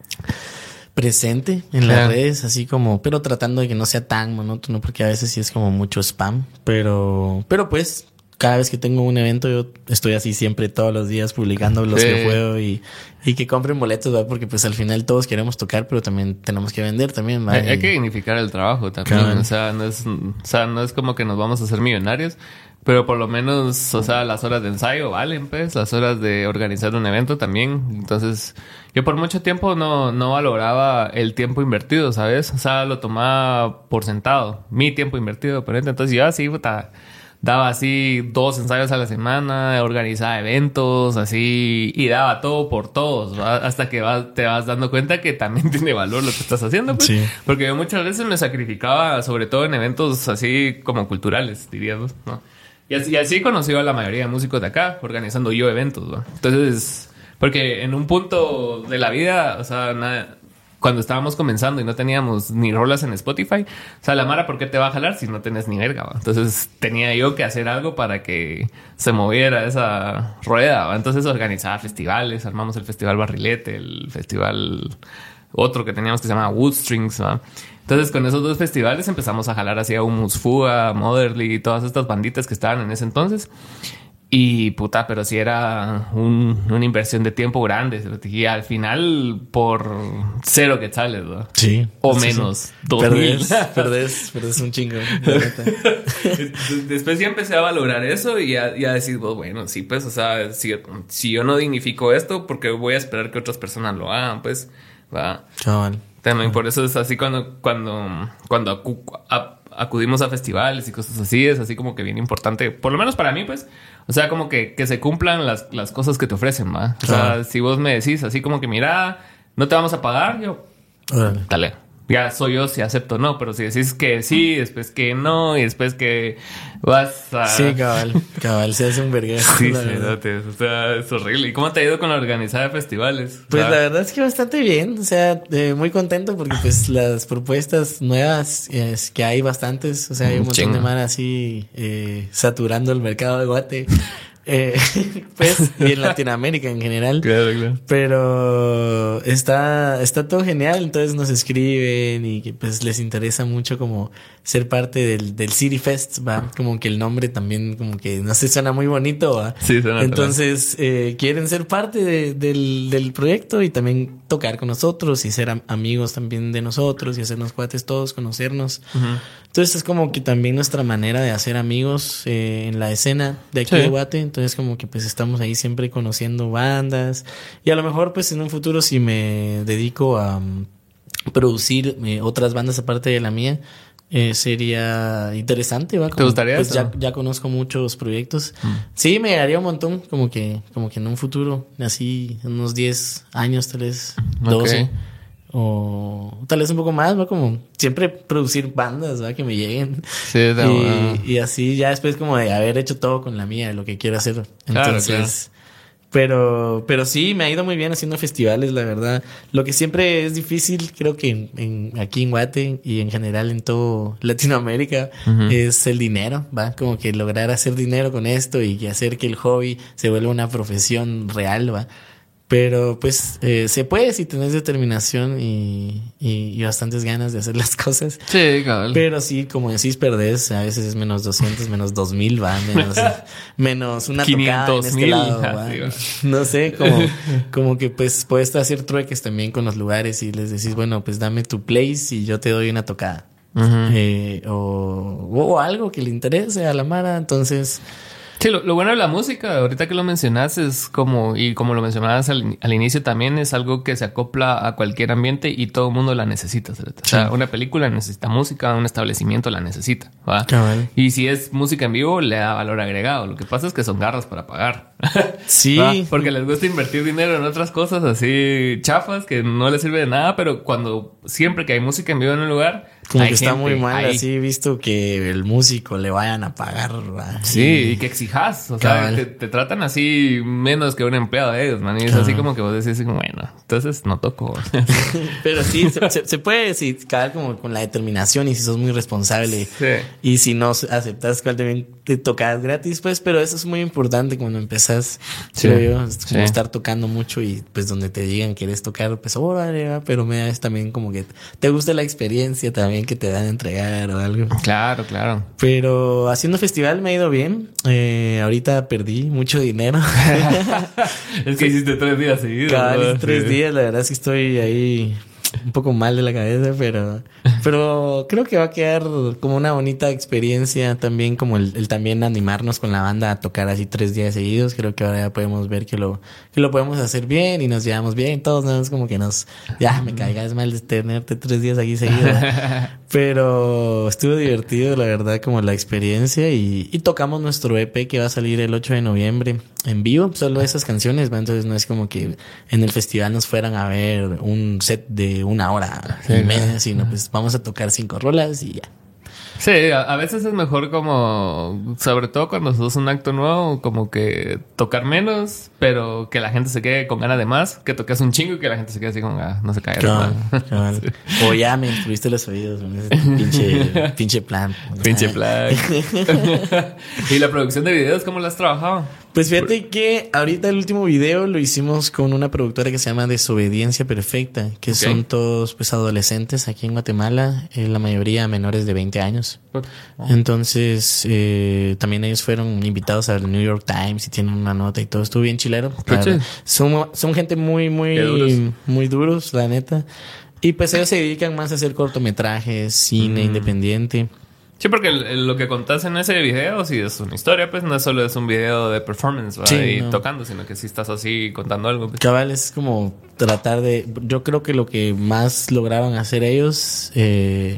presente en claro. las redes, así como, pero tratando de que no sea tan monótono, porque a veces sí es como mucho spam, pero, pero pues, cada vez que tengo un evento, yo estoy así siempre todos los días publicando los sí. que puedo y, y que compren boletos, ¿verdad? Porque pues al final todos queremos tocar, pero también tenemos que vender también, ¿verdad? Hay, hay que dignificar el trabajo también, claro. o sea, no es, o sea, no es como que nos vamos a hacer millonarios, pero por lo menos, o sea, las horas de ensayo valen, pues, las horas de organizar un evento también. Entonces, yo por mucho tiempo no, no valoraba el tiempo invertido, ¿sabes? O sea, lo tomaba por sentado, mi tiempo invertido, por ejemplo. Entonces yo así, puta, daba así dos ensayos a la semana, organizaba eventos, así, y daba todo por todos, ¿va? Hasta que vas, te vas dando cuenta que también tiene valor lo que estás haciendo, pues. Sí. Porque yo muchas veces me sacrificaba, sobre todo en eventos así como culturales, diríamos, ¿no? Y así, y así he conocido a la mayoría de músicos de acá, organizando yo eventos, ¿no? Entonces, porque en un punto de la vida, o sea, nada, cuando estábamos comenzando y no teníamos ni rolas en Spotify, o sea, la mara, ¿por qué te va a jalar si no tenés ni verga, ¿va? Entonces, tenía yo que hacer algo para que se moviera esa rueda, ¿va? Entonces, organizaba festivales, armamos el Festival Barrilete, el festival... otro que teníamos que se llamaba Woodstrings, ¿va? Entonces, con esos dos festivales empezamos a jalar hacia Humus Fuga, Motherly y todas estas banditas que estaban en ese entonces. Y puta, pero sí era un, una inversión de tiempo grande. Y al final, por cero quetzales, ¿no? Sí. O sí, menos. Sí. Dos perdés, mil. perdés, perdés un chingo. Después ya empecé a valorar eso y a, y a decir, pues, bueno, sí, pues, o sea, si, si yo no dignifico esto, porque voy a esperar que otras personas lo hagan, pues, va. Chaval. También por eso es así cuando, cuando, cuando acu, a, acudimos a festivales y cosas así, es así como que bien importante, por lo menos para mí, pues, o sea, como que, que se cumplan las, las cosas que te ofrecen, ¿va? O sea, si vos me decís así como que, mira, no te vamos a pagar, yo, Órale. dale. Ya soy yo si acepto o no, pero si decís que sí, después que no, y después que vas a... Sí, cabal, cabal, se hace un verguero. Sí, sí, no te, o sea, es horrible. ¿Y cómo te ha ido con la organizada de festivales? Pues o sea, la verdad es que bastante bien, o sea, eh, muy contento porque pues las propuestas nuevas es que hay bastantes, o sea, hay un montón Chingo. de man así eh, saturando el mercado de Guate. Eh, pues, y en Latinoamérica en general. Claro, claro. Pero está, está todo genial, entonces nos escriben y que pues les interesa mucho como ser parte del, del City Fest, va, como que el nombre también como que no sé, suena muy bonito, va. Sí, suena. Entonces, eh, quieren ser parte de, del, del proyecto y también tocar con nosotros y ser am- amigos también de nosotros y hacernos cuates todos, conocernos. Uh-huh. Entonces es como que también nuestra manera de hacer amigos eh, en la escena de aquí Sí. de Guate. Entonces como que pues estamos ahí siempre conociendo bandas. Y a lo mejor pues en un futuro si me dedico a um, producir eh, otras bandas aparte de la mía, eh, sería interesante, ¿va? Como, ¿Te gustaría pues eso? ya, ya conozco muchos proyectos. Mm. Sí, me daría un montón, como que, como que en un futuro, así, en unos diez años, tal vez, doce. Ok. O tal vez un poco más, ¿va? Como siempre producir bandas, ¿va? Que me lleguen. Sí, está bueno. Y, y así ya después como de haber hecho todo con la mía, lo que quiero hacer. Claro, Entonces, pero, pero sí, me ha ido muy bien haciendo festivales, la verdad. Lo que siempre es difícil, creo que en, en, aquí en Guate y en general en todo Latinoamérica, Ujú. es el dinero, ¿va? Como que lograr hacer dinero con esto y que hacer que el hobby se vuelva una profesión real, ¿va? Pero pues eh, se puede si tenés determinación y, y, y bastantes ganas de hacer las cosas. Sí, cabal. Pero sí, como decís, perdés. A veces es menos doscientos, menos dos mil, va. Menos, menos una tocada en este lado, va. No sé, como, como que pues puedes hacer trueques también con los lugares y les decís, bueno, pues dame tu place y yo te doy una tocada. Uh-huh. eh, o, o algo que le interese a la mara. Entonces... Sí, lo, lo bueno de la música, ahorita que lo mencionas, es como, y como lo mencionabas al, al inicio también, es algo que se acopla a cualquier ambiente y todo el mundo la necesita, ¿cierto? Sí. O sea, una película necesita música, un establecimiento la necesita, ¿va? Cabal. Y si es música en vivo, le da valor agregado. Lo que pasa es que son garras para pagar. Sí. ¿Va? Porque les gusta invertir dinero en otras cosas así chafas que no les sirve de nada, pero cuando siempre que hay música en vivo en un lugar... Como que está gente, muy mal hay... así visto que el músico le vayan a pagar. ¿Va? Sí, y, y que exijas. O Cabal. sea, te, te tratan así menos que un empleado de ellos, man. Y es Cabal. así como que vos decís, bueno, entonces no toco. Pero sí, se, se, se puede decir, cada como con la determinación y si sos muy responsable. Sí. Y si no aceptas cuál también te tocas gratis, pues. Pero eso es muy importante cuando empezás, sí. creo yo. Es como sí. estar tocando mucho y pues donde te digan quieres tocar, pues órale, oh, pero me das también como que te gusta la experiencia también que te dan a entregar o algo. Claro, claro. Pero haciendo festival me ha ido bien. Eh, ahorita perdí mucho dinero. Es que hiciste tres días seguidos. Cada ¿no? tres sí. días, la verdad es que estoy ahí un poco mal de la cabeza, pero pero creo que va a quedar como una bonita experiencia también, como el, el también animarnos con la banda a tocar así tres días seguidos. Creo que ahora ya podemos ver que lo que lo podemos hacer bien y nos llevamos bien todos, no es como que nos ya me caigas mal de tenerte tres días aquí seguidos. Pero estuvo divertido, la verdad, como la experiencia y, y tocamos nuestro E P que va a salir el ocho de noviembre en vivo, solo esas canciones, ¿va? Entonces no es como que en el festival nos fueran a ver un set de una hora sí, y media, sino pues vamos a tocar cinco rolas y ya. Sí, a, a veces es mejor como, sobre todo cuando sos un acto nuevo, como que tocar menos, pero que la gente se quede con ganas de más, que toques un chingo y que la gente se quede así con ah, no se caiga. Claro, claro. Sí. O ya me instruiste los oídos con ese pinche, pinche plan. Pinche plan. ¿Y la producción de videos cómo la has trabajado? Pues fíjate que ahorita el último video lo hicimos con una productora que se llama Desobediencia Perfecta, que okay. son todos pues adolescentes aquí en Guatemala, eh, la mayoría menores de veinte años. Oh. Entonces eh, también ellos fueron invitados al New York Times y tienen una nota y todo, estuvo bien chilero. Claro. Son, son gente muy, muy, duros. muy duros, la neta. Y pues ellos se dedican más a hacer cortometrajes, cine mm. independiente. Sí, porque el, el, lo que contás en ese video, si es una historia, pues no solo es un video de performance, ¿va? Sí, y no. tocando, sino que sí estás así contando algo. Pues. Cabal, es como tratar de... Yo creo que lo que más lograban hacer ellos eh,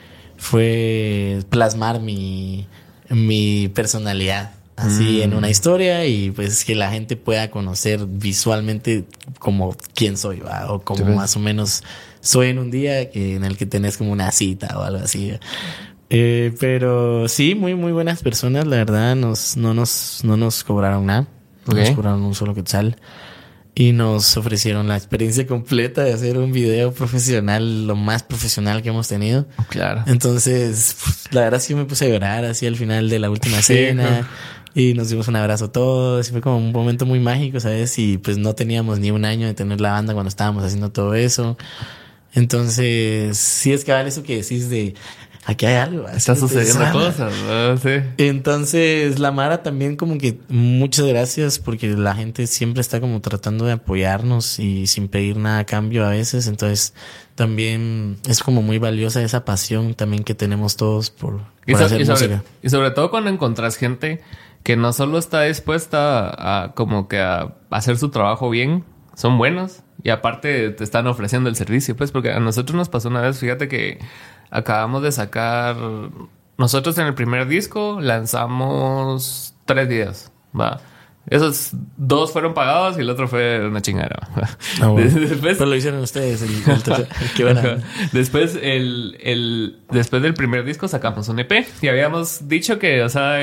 fue plasmar mi, mi personalidad así mm. en una historia y pues que la gente pueda conocer visualmente como quién soy, ¿va? O como más o menos soy en un día que, en el que tenés como una cita o algo así, ¿va? Eh, pero sí, muy, muy buenas personas, la verdad, nos, no nos, no nos cobraron nada, no okay. nos cobraron un solo quetzal y nos ofrecieron la experiencia completa de hacer un video profesional, lo más profesional que hemos tenido. Claro. Entonces, pues, la verdad sí me puse a llorar así al final de la última sí, cena ¿no? Y nos dimos un abrazo todos y fue como un momento muy mágico, ¿sabes? Y pues no teníamos ni un año de tener la banda cuando estábamos haciendo todo eso. Entonces, sí es que vale eso que decís de... Aquí hay algo. Está sucediendo cosas, ¿no? Sí. Entonces, la Mara también como que muchas gracias porque la gente siempre está como tratando de apoyarnos y sin pedir nada a cambio a veces. Entonces, también es como muy valiosa esa pasión también que tenemos todos por, y por so, hacer y sobre, música. Y sobre todo cuando encontrás gente que no solo está dispuesta a, a como que a hacer su trabajo bien, son buenos y aparte te están ofreciendo el servicio, pues porque a nosotros nos pasó una vez, fíjate que acabamos de sacar... Nosotros en el primer disco lanzamos tres videos, ¿va? Esos dos fueron pagados y el otro fue una chingada. Ah, bueno. Después, pero lo hicieron ustedes. El, el, el, qué buena. Después, el, el, después del primer disco sacamos un E P y habíamos dicho que, o sea,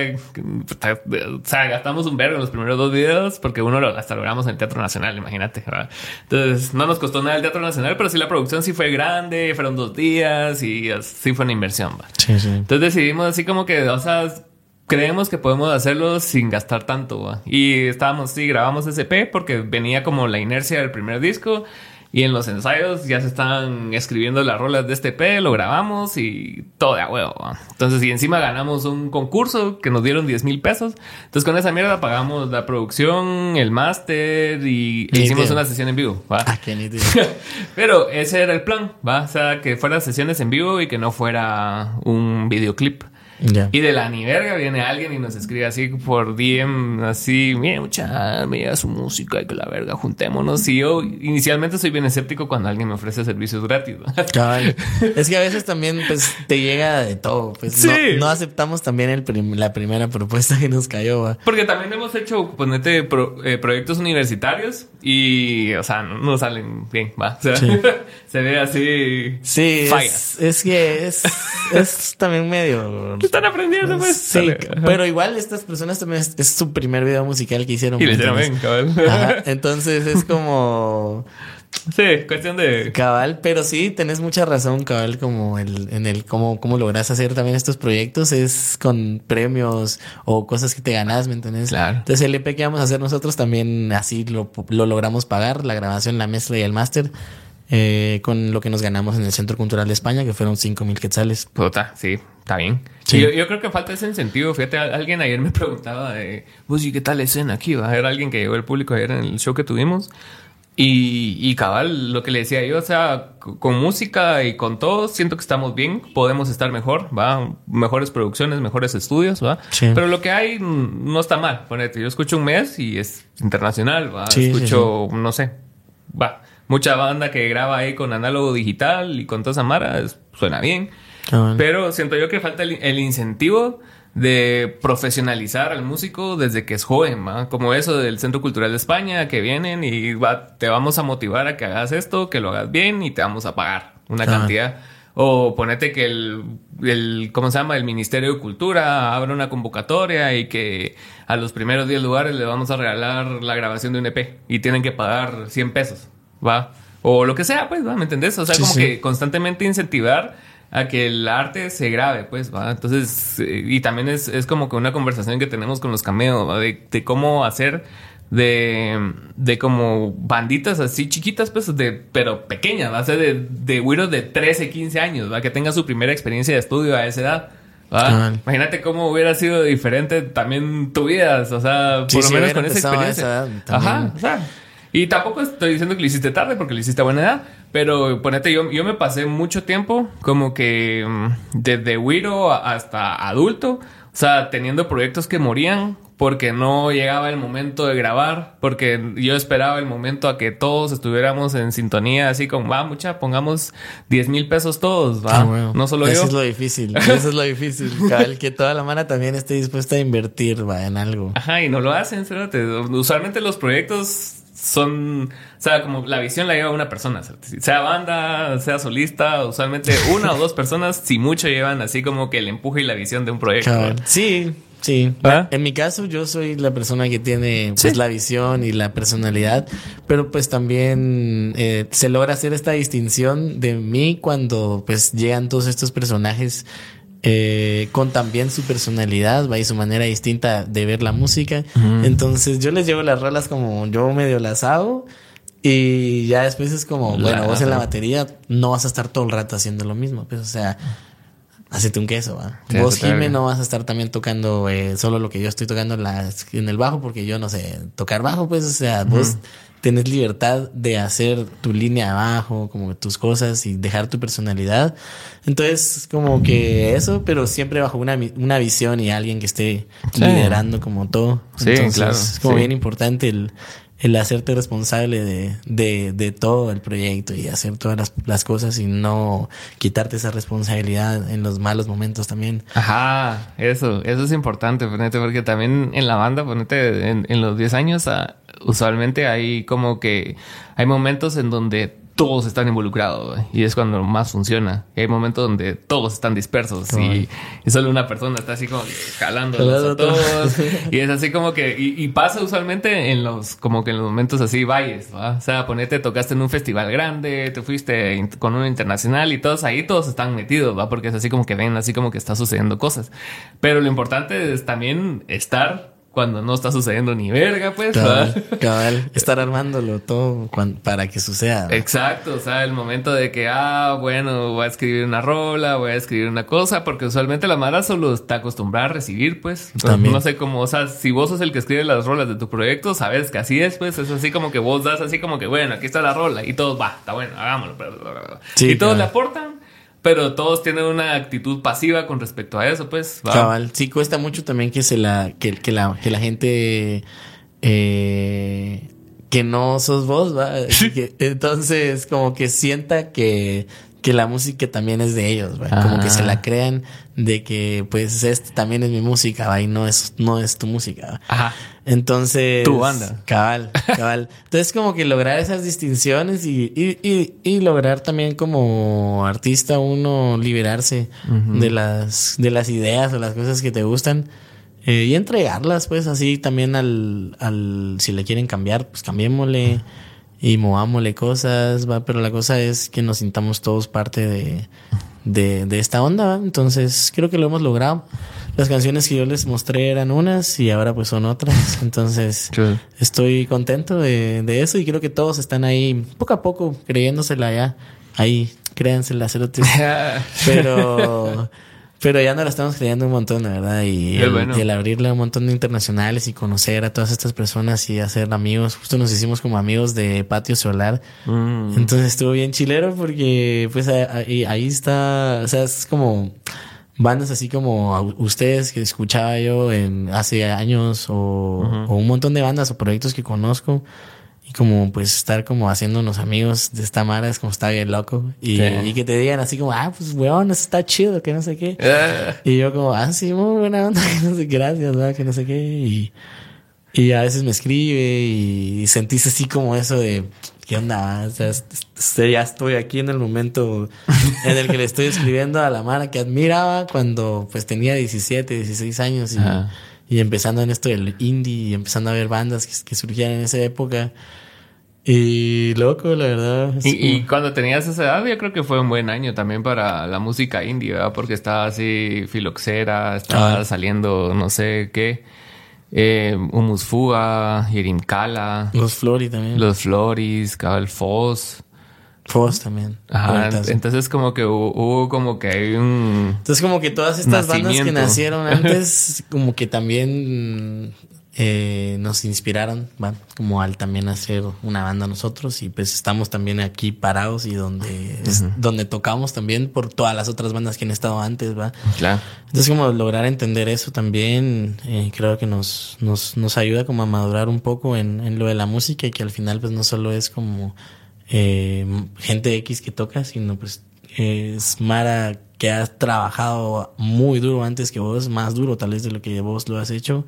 o sea, gastamos un vergo en los primeros dos videos porque uno lo hasta logramos en el Teatro Nacional, imagínate, ¿verdad? Entonces, no nos costó nada el Teatro Nacional, pero sí la producción sí fue grande, fueron dos días y sí fue una inversión, ¿va? Sí, sí. Entonces decidimos así como que, o sea, creemos que podemos hacerlo sin gastar tanto, ¿va? Y estábamos, sí, grabamos ese E P porque venía como la inercia del primer disco. Y en los ensayos ya se estaban escribiendo las rolas de este E P, lo grabamos y todo de a huevo, ¿va? Entonces, y encima ganamos un concurso que nos dieron diez mil pesos. Entonces, con esa mierda pagamos la producción, el máster y e hicimos una sesión en vivo, ¿va? Ah, qué nítido. Pero ese era el plan, ¿va? O sea, que fueran sesiones en vivo y que no fuera un videoclip. Yeah. Y de la ni verga viene alguien y nos escribe así por D M, así, mira, mucha, mira su música y que la verga, juntémonos. Y yo inicialmente soy bien escéptico cuando alguien me ofrece servicios gratis, ¿no? Cabal. Es que a veces también pues te llega de todo. Pues sí. no, no aceptamos también el prim- la primera propuesta que nos cayó, ¿va? Porque también hemos hecho, ponete, pro, eh, proyectos universitarios y, o sea, no, no salen bien, ¿va? O sea, sí. Se ve así. Sí, es, es que es, es también medio... Están aprendiendo, pues. Sí, pero igual estas personas también es, es su primer video musical que hicieron. Y le hicieron bien, cabal. Ajá, entonces es como... Sí, cuestión de... Cabal, pero sí, tenés mucha razón, cabal, como el, en el cómo, cómo logras hacer también estos proyectos es con premios o cosas que te ganas, ¿me entendés? Claro. Entonces el E P que vamos a hacer nosotros también así lo, lo logramos pagar, la grabación, la mezcla y el máster. Eh, con lo que nos ganamos en el Centro Cultural de España, que fueron cinco mil quetzales. Puta, sí, está bien. Sí. Yo, yo creo que falta ese incentivo. Fíjate, alguien ayer me preguntaba de, pues, ¿y qué tal la escena aquí? Va a haber alguien que llegó al público ayer en el show que tuvimos. Y, y cabal, lo que le decía yo, o sea, con música y con todo, siento que estamos bien, podemos estar mejor, va, mejores producciones, mejores estudios, va. Sí. Pero lo que hay no está mal. Ponete, yo escucho un mes y es internacional, va. Sí, escucho, sí, sí. no sé, va. Mucha banda que graba ahí con análogo digital y con toda esa mara, es, suena bien. Ah, Pero siento yo que falta el, el incentivo de profesionalizar al músico desde que es joven, ¿va? Como eso del Centro Cultural de España, que vienen y va, te vamos a motivar a que hagas esto, que lo hagas bien y te vamos a pagar una Ah. cantidad. O ponete que el, el, ¿cómo se llama? El Ministerio de Cultura abra una convocatoria y que a los primeros diez lugares le vamos a regalar la grabación de un E P y tienen que pagar cien pesos. ¿Va? O lo que sea, pues, ¿va? ¿Me entendés? O sea, Sí, como sí. que constantemente incentivar a que el arte se grabe, pues, ¿va? Entonces, eh, y también es, es como que una conversación que tenemos con los cameos, ¿va? De, de cómo hacer de, de como banditas así chiquitas, pues, de, pero pequeñas, ¿va? O sea, de, de güiros de trece, quince años, ¿va? Que tenga su primera experiencia de estudio a esa edad. ¿Va? Ah. Imagínate cómo hubiera sido diferente también tu vida, o sea, Sí, por lo si menos hubiera con esa empezado a experiencia. esa edad, también. Ajá, o sea. Y tampoco estoy diciendo que lo hiciste tarde porque lo hiciste a buena edad. Pero ponete, yo, yo me pasé mucho tiempo como que mm, desde güiro a- hasta adulto. O sea, teniendo proyectos que morían porque no llegaba el momento de grabar. Porque yo esperaba el momento a que todos estuviéramos en sintonía. Así como, va, mucha, pongamos diez mil pesos todos, va. Ah, bueno. No solo Eso yo. es lo difícil. Eso es lo difícil. Cabal, que toda la mano también esté dispuesta a invertir, va, en algo. Ajá, y no lo hacen, fíjate. Usualmente los proyectos son, o sea, como la visión la lleva una persona, sea banda, sea solista, usualmente una o dos personas, si mucho, llevan así como que el empuje y la visión de un proyecto. Cabal. Sí, sí. ¿Ah? En mi caso, yo soy la persona que tiene pues Sí. la visión y la personalidad, pero pues también eh, se logra hacer esta distinción de mí cuando pues llegan todos estos personajes eh, con también su personalidad, va, y su manera distinta de ver la música. Ujú. Entonces yo les llevo las rolas como yo medio las hago. Y ya después es como, bueno, La- vos en la batería no vas a estar todo el rato haciendo lo mismo. Pues, o sea, hacete un queso, ¿va? Sí, Vos, eso está Jime, bien. no vas a estar también tocando eh, solo lo que yo estoy tocando en, la, en el bajo, porque yo no sé tocar bajo, pues, o sea, vos tenés libertad de hacer tu línea abajo, como tus cosas y dejar tu personalidad. Entonces, como que eso, pero siempre bajo una, mi- una visión y alguien que esté Sí. liderando como todo. Sí, Entonces, claro, es como sí. bien importante el, el hacerte responsable de, de, de todo el proyecto y hacer todas las, las cosas y no quitarte esa responsabilidad en los malos momentos también. Ajá, eso, eso es importante, ponete, porque también en la banda, ponete, en, en los diez años, ah, usualmente hay como que hay momentos en donde todos están involucrados, güey, y es cuando más funciona. Y hay momentos donde todos están dispersos oh. y, y solo una persona está así como jalando a todos y es así como que y, y pasa usualmente en los como que en los momentos así valles, ¿va? O sea, ponete, tocaste en un festival grande, te fuiste con uno internacional y todos ahí todos están metidos, ¿va? Porque es así como que ven así como que está sucediendo cosas, pero lo importante es también estar cuando no está sucediendo ni verga, pues. Cabal, cabal. Estar armándolo todo cuando, para que suceda, ¿no? Exacto. O sea, el momento de que, ah, bueno, voy a escribir una rola, voy a escribir una cosa, porque usualmente la mara solo está acostumbrada a recibir, pues. Entonces, no sé cómo, o sea, si vos sos el que escribe las rolas de tu proyecto, sabes que así es, pues. Es así como que vos das así como que, bueno, aquí está la rola y todos, va, está bueno, hagámoslo. Sí, y todos cabal. Le aportan. Pero todos tienen una actitud pasiva con respecto a eso, pues. ¿Va? Cabal, sí cuesta mucho también que se la, que, que la, que la gente eh, que no sos vos, ¿va? que, entonces, como que sienta que, que la música también es de ellos, ¿va? Como que se la crean de que, pues, este también es mi música, ¿va? Y no es, no es tu música, ¿va? Ajá. Entonces, tu banda. Cabal, cabal. Entonces, como que lograr esas distinciones y, y, y, y lograr también como artista uno liberarse uh-huh. de las, de las ideas o las cosas que te gustan eh, y entregarlas, pues, así también al, al, si le quieren cambiar, pues cambiémosle y movámosle cosas, va. Pero la cosa es que nos sintamos todos parte de, de, de esta onda, ¿va? Entonces, creo que lo hemos logrado. Las canciones que yo les mostré eran unas y ahora pues son otras. Entonces sure. Estoy contento de, de eso y creo que todos están ahí poco a poco creyéndosela ya. Ahí, créansela, cerotes. Pero, pero ya no la estamos creyendo un montón, la verdad. Y el, bueno. y el abrirle a un montón de internacionales y conocer a todas estas personas y hacer amigos. Justo nos hicimos como amigos de Patio Solar. Mm. Entonces estuvo bien chilero porque pues ahí, ahí está, o sea, es como... bandas así como ustedes que escuchaba yo en hace años o, uh-huh. o un montón de bandas o proyectos que conozco y como pues estar como haciéndonos amigos de esta mara es como está bien loco y, sí. y que te digan así como ah pues weón eso está chido que no sé qué uh. y yo como ah sí muy buena onda que no sé gracias ¿verdad? Que no sé qué y, y a veces me escribe y, y sentís así como eso de ¿qué onda? O sea, ya estoy aquí en el momento en el que le estoy escribiendo a la mara que admiraba cuando pues tenía diecisiete, dieciséis años y, y empezando en esto del indie y empezando a ver bandas que, que surgían en esa época. Y loco, la verdad. Y, como... y cuando tenías esa edad, yo creo que fue un buen año también para la música indie, ¿verdad? Porque estaba así Filoxera, estaba ah. saliendo no sé qué... Eh, Humus Fuga, Yerimkala. Los Flori también. Los Floris, Cabal Foz. Foz también. Ajá. Ent- entonces como que hubo, hubo como que hay un... Entonces como que todas estas bandas que nacieron antes como que también eh, nos inspiraron, ¿va? Como al también hacer una banda nosotros y pues estamos también aquí parados y donde uh-huh. es, donde tocamos también por todas las otras bandas que han estado antes, ¿va? Claro. Entonces como lograr entender eso también eh, creo que nos, nos, nos ayuda como a madurar un poco en, en lo de la música y que al final pues no solo es como eh, gente X que toca, sino pues eh, es Mara que ha trabajado muy duro antes que vos, más duro tal vez de lo que vos lo has hecho.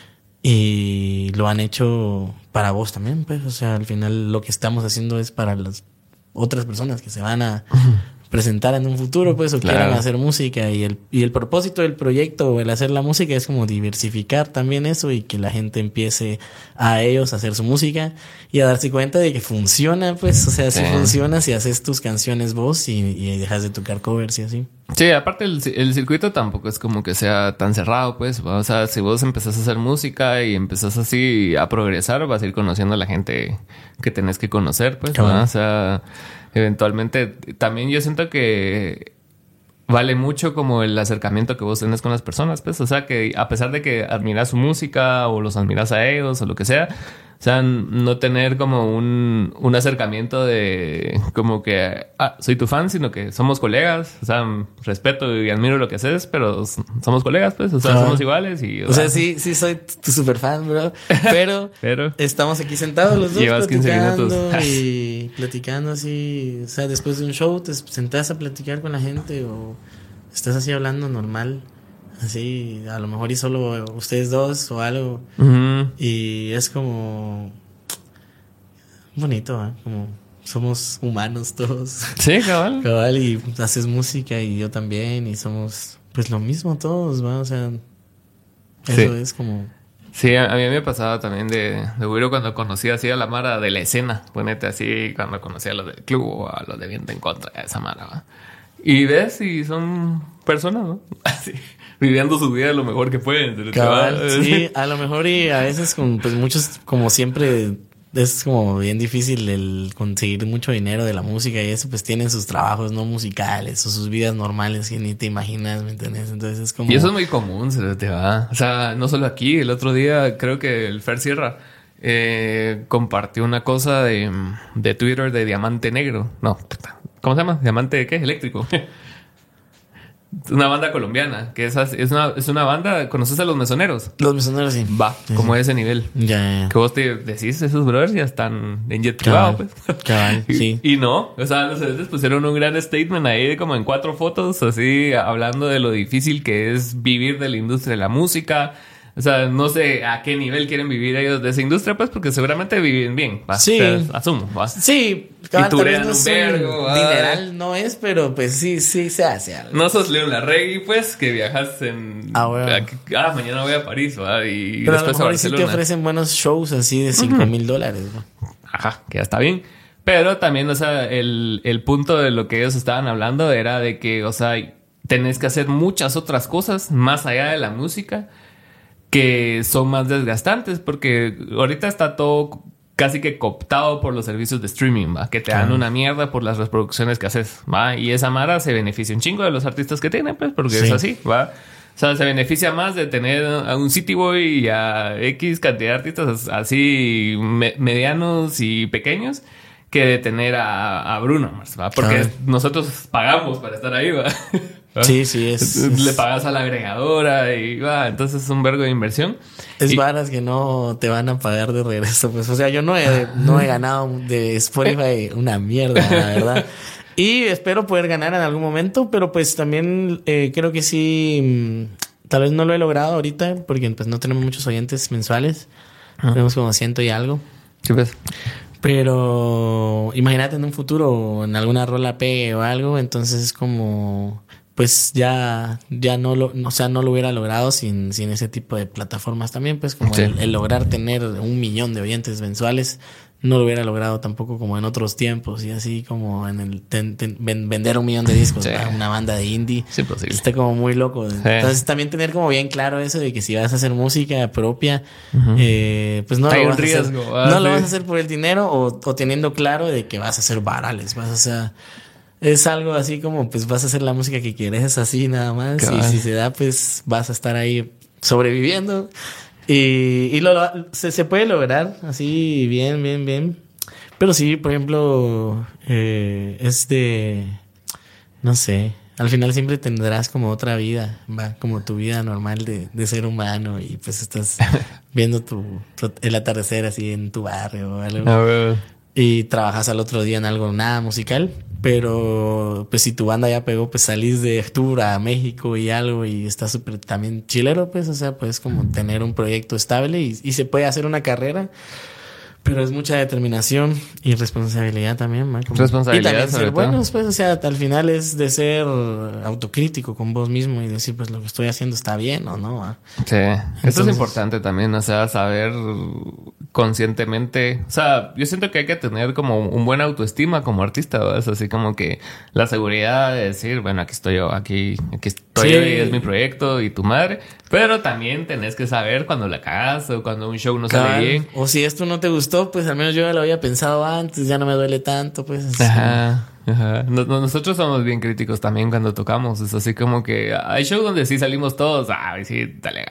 Y lo han hecho para vos también, pues. O sea, al final lo que estamos haciendo es para las otras personas que se van a presentar en un futuro, pues, o claro. quieran hacer música. Y el, y el propósito del proyecto, o el hacer la música, es como diversificar también eso y que la gente empiece a ellos a hacer su música y a darse cuenta de que funciona, pues. O sea, sí, sí funciona si haces tus canciones vos y, y dejas de tocar covers y así. Sí, aparte el, el circuito tampoco es como que sea tan cerrado, pues. O sea, si vos empezás a hacer música y empezás así a progresar, vas a ir conociendo a la gente que tenés que conocer, pues. ¿No? O sea, eventualmente también yo siento que vale mucho como el acercamiento que vos tenés con las personas, pues. O sea, que a pesar de que admiras su música o los admiras a ellos o lo que sea, o sea, no tener como un, un acercamiento de como que, ah, soy tu fan, sino que somos colegas. O sea, respeto y admiro lo que haces, pero somos colegas, pues. O sea, ah. somos iguales y... O sea, sí, sí soy tu super fan, bro. Pero, pero estamos aquí sentados los dos llevas quince minutos. Y platicando así. O sea, después de un show te sentás a platicar con la gente o estás así hablando normal. Así, a lo mejor y solo ustedes dos o algo. Uh-huh. Y es como bonito, ¿eh? Como somos humanos todos. Sí, cabal. Cabal, y haces música y yo también, y somos pues lo mismo todos, ¿va? O sea, eso sí. Es como... Sí, a, a mí me pasaba también de, de güiro cuando conocía así a la mara de la escena. Ponete así, cuando conocía a los del club o a los de Viento en Contra, de esa mara, ¿va? Y ves, y son personas, ¿no? Así, viviendo su vida lo mejor que pueden. Cabal, sí, a lo mejor y a veces con, pues muchos, como siempre, es como bien difícil el conseguir mucho dinero de la música y eso, pues tienen sus trabajos no musicales o sus vidas normales que ni te imaginas, ¿me entiendes? Entonces es como... Y eso es muy común, se te va. O sea, no solo aquí, el otro día creo que el Fer Sierra eh, compartió una cosa de, de Twitter de Diamante Negro. No, ¿cómo se llama? ¿Diamante qué? Eléctrico. Una banda colombiana, que es, es, una, es una banda... ¿Conoces a Los Mesoneros? Los Mesoneros, sí. Va, sí, como sí. Ese nivel. Ya, ya. Que vos te decís, esos brothers ya están en jet privado, pues. Cabal, sí. Y, y no, o sea, los veces pusieron un gran statement ahí, como en cuatro fotos, así, hablando de lo difícil que es vivir de la industria de la música. O sea, no sé a qué nivel quieren vivir ellos de esa industria, pues, porque seguramente viven bien, ¿va? Sí. O sea, asumo, ¿va? Sí. Y turean un vergo, ¿va? Dineral no es, pero pues sí, sí se hace algo. No sos León Larregui, pues, que viajas en... Ah, bueno. Ah, mañana voy a París, ¿va? Y pero después a lo mejor a Barcelona. Sí te ofrecen buenos shows así de cinco mil dólares, ¿no? Ajá, que ya está bien. Pero también, o sea, el, el punto de lo que ellos estaban hablando era de que, o sea, tenés que hacer muchas otras cosas más allá de la música que son más desgastantes, porque ahorita está todo casi que cooptado por los servicios de streaming, ¿va? Que te dan una mierda por las reproducciones que haces, ¿va? Y esa mara se beneficia un chingo de los artistas que tienen, pues, porque sí. Es así, ¿va? O sea, se beneficia más de tener a un City Boy y a X cantidad de artistas así me- medianos y pequeños que de tener a, a Bruno Mars, ¿va? Porque ah. nosotros pagamos para estar ahí, ¿va? Sí, sí, es, es... Le pagas a la agregadora y va, entonces es un vergo de inversión. Es y... varas que no te van a pagar de regreso, pues. O sea, yo no he, no he ganado de Spotify una mierda, la verdad. Y espero poder ganar en algún momento, pero pues también eh, creo que sí, tal vez no lo he logrado ahorita, porque pues no tenemos muchos oyentes mensuales. Ah. Tenemos como ciento y algo. ¿Qué ves? Pero imagínate en un futuro, en alguna rola pegue o algo, entonces es como... pues ya, ya no lo, o sea, no lo hubiera logrado sin, sin ese tipo de plataformas también, pues como sí. el, el lograr tener un millón de oyentes mensuales, no lo hubiera logrado tampoco como en otros tiempos y así como en el ten, ten, vender un millón de discos sí. a una banda de indie. Sí, posible. Está como muy loco. Sí. Entonces también tener como bien claro eso de que si vas a hacer música propia, uh-huh. eh, pues no, Hay lo un vas, riesgo, a hacer, ah, no sí. lo vas a hacer por el dinero o, o teniendo claro de que vas a hacer varales, vas a hacer... Es algo así como, pues vas a hacer la música que quieres así nada más. Claro. Y si se da, pues vas a estar ahí sobreviviendo. Y, y lo, se, se puede lograr así bien, bien, bien. Pero sí, por ejemplo, eh, es de... No sé. Al final siempre tendrás como otra vida, va, como tu vida normal de, de ser humano. Y pues estás viendo tu, tu, el atardecer así en tu barrio o algo. A ver. Y trabajas al otro día en algo nada musical, pero pues si tu banda ya pegó, pues salís de tour a México y algo y está súper también chilero, pues, o sea, puedes como tener un proyecto estable y, y se puede hacer una carrera, pero es mucha determinación y responsabilidad también, ¿no? Como, responsabilidad, y también ser sobre buenos, todo. Pues, o sea, al final es de ser autocrítico con vos mismo y decir, pues, lo que estoy haciendo está bien o no, ¿eh? Sí, entonces, eso es importante también, o sea, saber conscientemente, o sea, yo siento que hay que tener como un buen autoestima como artista, ¿verdad? Es así como que la seguridad de decir, bueno, aquí estoy yo, aquí, aquí estoy sí. yo y es mi proyecto y tu madre, pero también tenés que saber cuando la cagas o cuando un show no Cabal. sale bien. O si esto no te gustó, pues al menos yo ya lo había pensado antes, ya no me duele tanto, pues. Así. Ajá. Ajá. Nos, nosotros somos bien críticos también cuando tocamos. Es así como que hay shows donde sí salimos todos. Ay, sí, dale,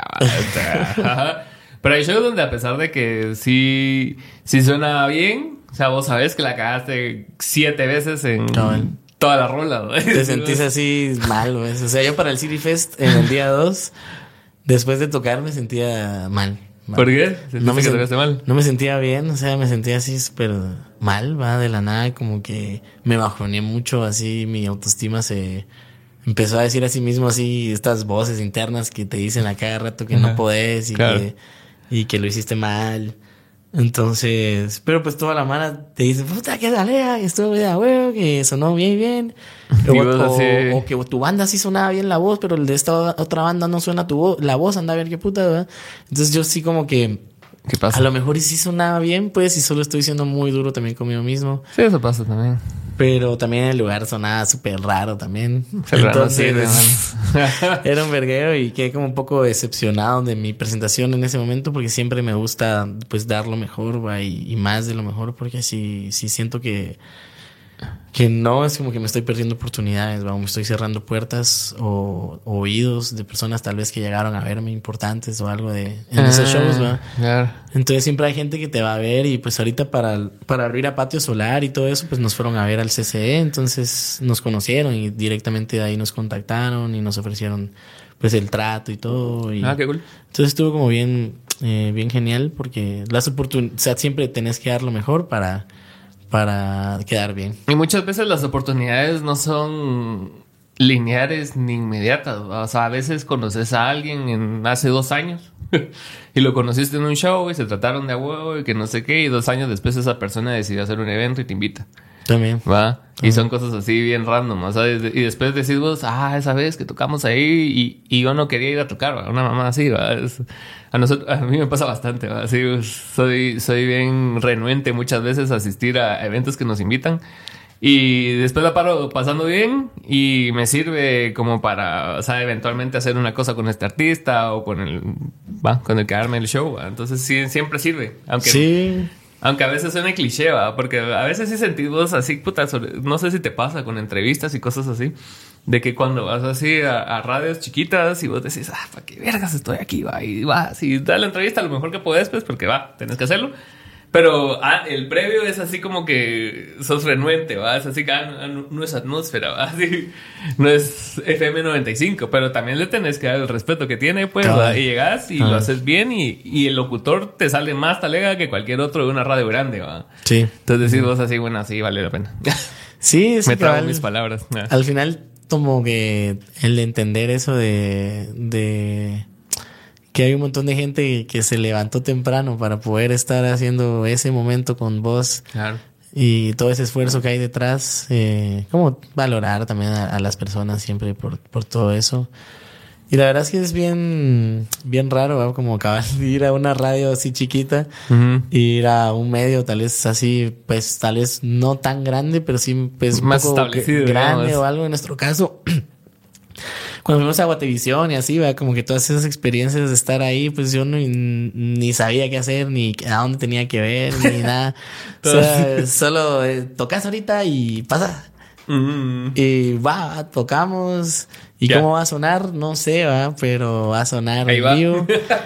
ajá. Pero hay shows donde a pesar de que sí, sí suena bien, o sea, vos sabés que la cagaste siete veces en Cabal. toda la rola, ¿no? Te sentís así mal, ¿ves? O sea, yo para el City Fest en el día dos, después de tocar me sentía mal. mal. ¿Por qué? No me, que sen- mal? no me sentía bien, o sea, me sentía así súper mal, va, de la nada, como que me bajoneé mucho, así mi autoestima se empezó a decir a sí mismo así estas voces internas que te dicen a cada rato que Ajá. no podés y Claro. que y que lo hiciste mal. Entonces, pero pues toda la mara te dice, puta, que dale, estuvo de huevo, que sonó bien, bien. O, o, o que tu banda sí sonaba bien la voz, pero el de esta otra banda no suena tu voz, la voz anda a ver qué puta, ¿verdad? Entonces yo sí como que... ¿Qué pasa? A lo mejor y sí sonaba bien, pues, y solo estoy siendo muy duro también conmigo mismo. Sí, eso pasa también. Pero también el lugar sonaba súper raro también. El Entonces, raro sirve, era un vergueo y quedé como un poco decepcionado de mi presentación en ese momento porque siempre me gusta, pues, dar lo mejor, va, y, y más de lo mejor porque sí, sí siento que... Que no es como que me estoy perdiendo oportunidades, ¿va? O me estoy cerrando puertas o, o oídos de personas tal vez que llegaron a verme importantes o algo de en ah, esos shows, ¿va? Claro. Entonces siempre hay gente que te va a ver y pues ahorita para, para abrir a Patio Solar y todo eso, pues nos fueron a ver al C C E, entonces nos conocieron y directamente de ahí nos contactaron y nos ofrecieron pues el trato y todo. Y ah, qué cool. Entonces estuvo como bien, eh, bien genial porque las oportunidades, o sea, siempre tenés que dar lo mejor para... para quedar bien. Y muchas veces las oportunidades no son lineares ni inmediatas. O sea, a veces conoces a alguien en hace dos años y lo conociste en un show y se trataron de a huevo y que no sé qué, y dos años después esa persona decidió hacer un evento y te invita. También. ¿Va? Y son cosas así bien random, o sea, y después decís vos, ah, esa vez que tocamos ahí y, y yo no quería ir a tocar, ¿va? Una mamá así, ¿va? Es, a nosotros, a mí me pasa bastante, ¿va? Así, soy, soy bien renuente muchas veces a asistir a eventos que nos invitan y después la paro pasando bien y me sirve como para, o sea, eventualmente hacer una cosa con este artista o con el, ¿va? Con el que arme el show, ¿va? Entonces sí, siempre sirve, aunque... Sí. Aunque a veces suena cliché, ¿va? Porque a veces sí sentimos así, puta, sobre, no sé si te pasa con entrevistas y cosas así, de que cuando vas así a, a radios chiquitas y vos decís, ah, ¿para qué vergas estoy aquí, va? Y vas y da la entrevista lo mejor que puedes, pues, porque va, tenés que hacerlo. Pero ah, el previo es así como que sos renuente, ¿va? Es así que ah, no, no es atmósfera, ¿va? Así, no es F M noventa y cinco, pero también le tenés que dar el respeto que tiene, pues, ¿va? Y llegas y ah. lo haces bien y, y el locutor te sale más talega que cualquier otro de una radio grande, ¿va? Sí. Entonces decís vos así, bueno, sí, vale la pena. Sí, es me trago mis palabras. Al final, como que el de entender eso de... de... que hay un montón de gente que se levantó temprano para poder estar haciendo ese momento con vos. Claro. Y todo ese esfuerzo que hay detrás. Eh, como valorar también a, a las personas siempre por, por todo eso. Y la verdad es que es bien, bien raro, ¿no? Como acabar de ir a una radio así chiquita. Uh-huh. Ir a un medio tal vez así, pues tal vez no tan grande, pero sí pues más un poco establecido, grande, digamos. O algo en nuestro caso. Cuando fuimos a Guatevisión y así, ¿verdad? Como que todas esas experiencias de estar ahí, pues yo no, ni sabía qué hacer, ni a dónde tenía que ver, ni nada. O sea, solo eh, tocas ahorita y pasa. Uh-huh. Y va, tocamos. ¿Y yeah. cómo va a sonar? No sé, ¿va? Pero va a sonar ahí en va. vivo.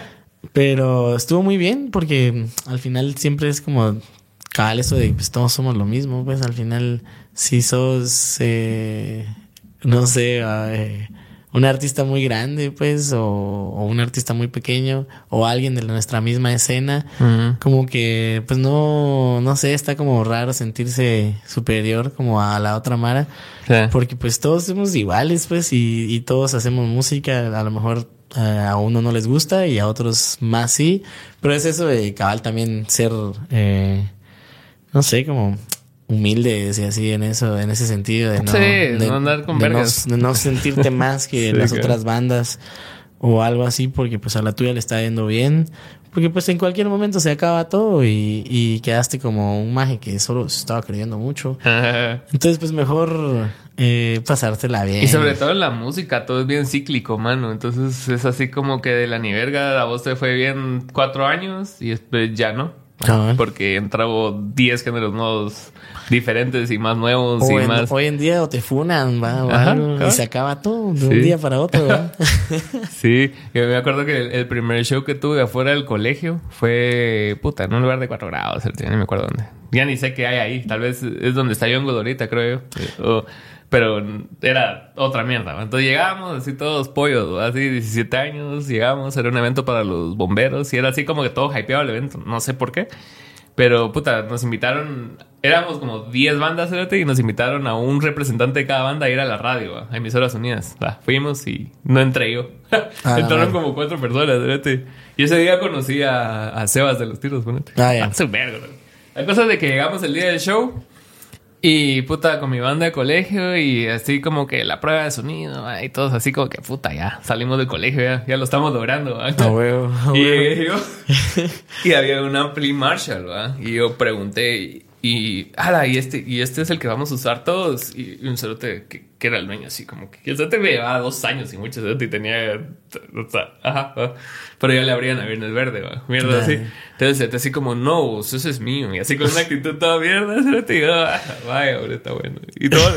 Pero estuvo muy bien porque al final siempre es como cabal eso de pues todos somos lo mismo. Pues al final si sos, eh, no sé, eh, un artista muy grande, pues, o, o un artista muy pequeño, o alguien de nuestra misma escena, uh-huh. como que, pues, no, no sé, está como raro sentirse superior como a la otra mara, sí. Porque, pues, todos somos iguales, pues, y, y todos hacemos música, a lo mejor uh, a uno no les gusta y a otros más sí, pero es eso de cabal también ser, eh, no sé, como... humildes y así en eso, en ese sentido de no, sí, de, no andar con de, no, de no sentirte más que sí, las claro. otras bandas o algo así, porque pues a la tuya le está yendo bien, porque pues en cualquier momento se acaba todo y, y quedaste como un maje que solo se estaba creyendo mucho. Entonces pues mejor eh, pasártela bien. Y sobre todo en la música todo es bien cíclico, mano. Entonces es así como que de la ni verga a vos te fue bien cuatro años y después ya no. Ah, porque entraba diez géneros nuevos diferentes y más nuevos o y en, más... Hoy en día o te funan, ¿va? O Ajá, algo, claro. Y se acaba todo de sí. un día para otro, ¿va? Sí, yo me acuerdo que el, el primer show que tuve afuera del colegio fue, puta, en un lugar de cuatro grados, ya ni me acuerdo dónde. Ya ni sé qué hay ahí, tal vez es donde está Yongo ahorita, creo yo. O, pero era otra mierda. Entonces llegamos así todos pollos, así diecisiete años, llegamos, era un evento para los bomberos y era así como que todo hypeado el evento, no sé por qué. Pero, puta, nos invitaron... Éramos como diez bandas, ¿verdad? Y nos invitaron a un representante de cada banda a ir a la radio, ¿va? A Emisoras Unidas. Va, fuimos y no entré yo. Ah, entraron no, como cuatro personas, ¿verdad? Y ese día conocí a, a Sebas de los Tiros, ¿verdad? Ah, ya. Ah, su verga, ¿verdad? La cosa es de que llegamos el día del show y, puta, con mi banda de colegio y así como que la prueba de sonido, ¿va? Y todos así como que, puta, ya salimos del colegio, ya, ya lo estamos logrando, ¿va? Ah, huevo, ah, y llegué yo y había un Ampli Marshall, ¿va? Y yo pregunté... Y, Y, ala, y este, y este es el que vamos a usar todos. Y, y un cerote que, que era el dueño, así como que... Y el cerote me llevaba dos años y mucho cerote y tenía... O sea, ajá, ajá. Pero ya le abrían a Viernes Verde, va. Mierda, así. Entonces, cerote así como, no, eso es mío. Y así con una actitud toda mierda, cerote. Y yo, ah, vaya, ahora está bueno. Y todo...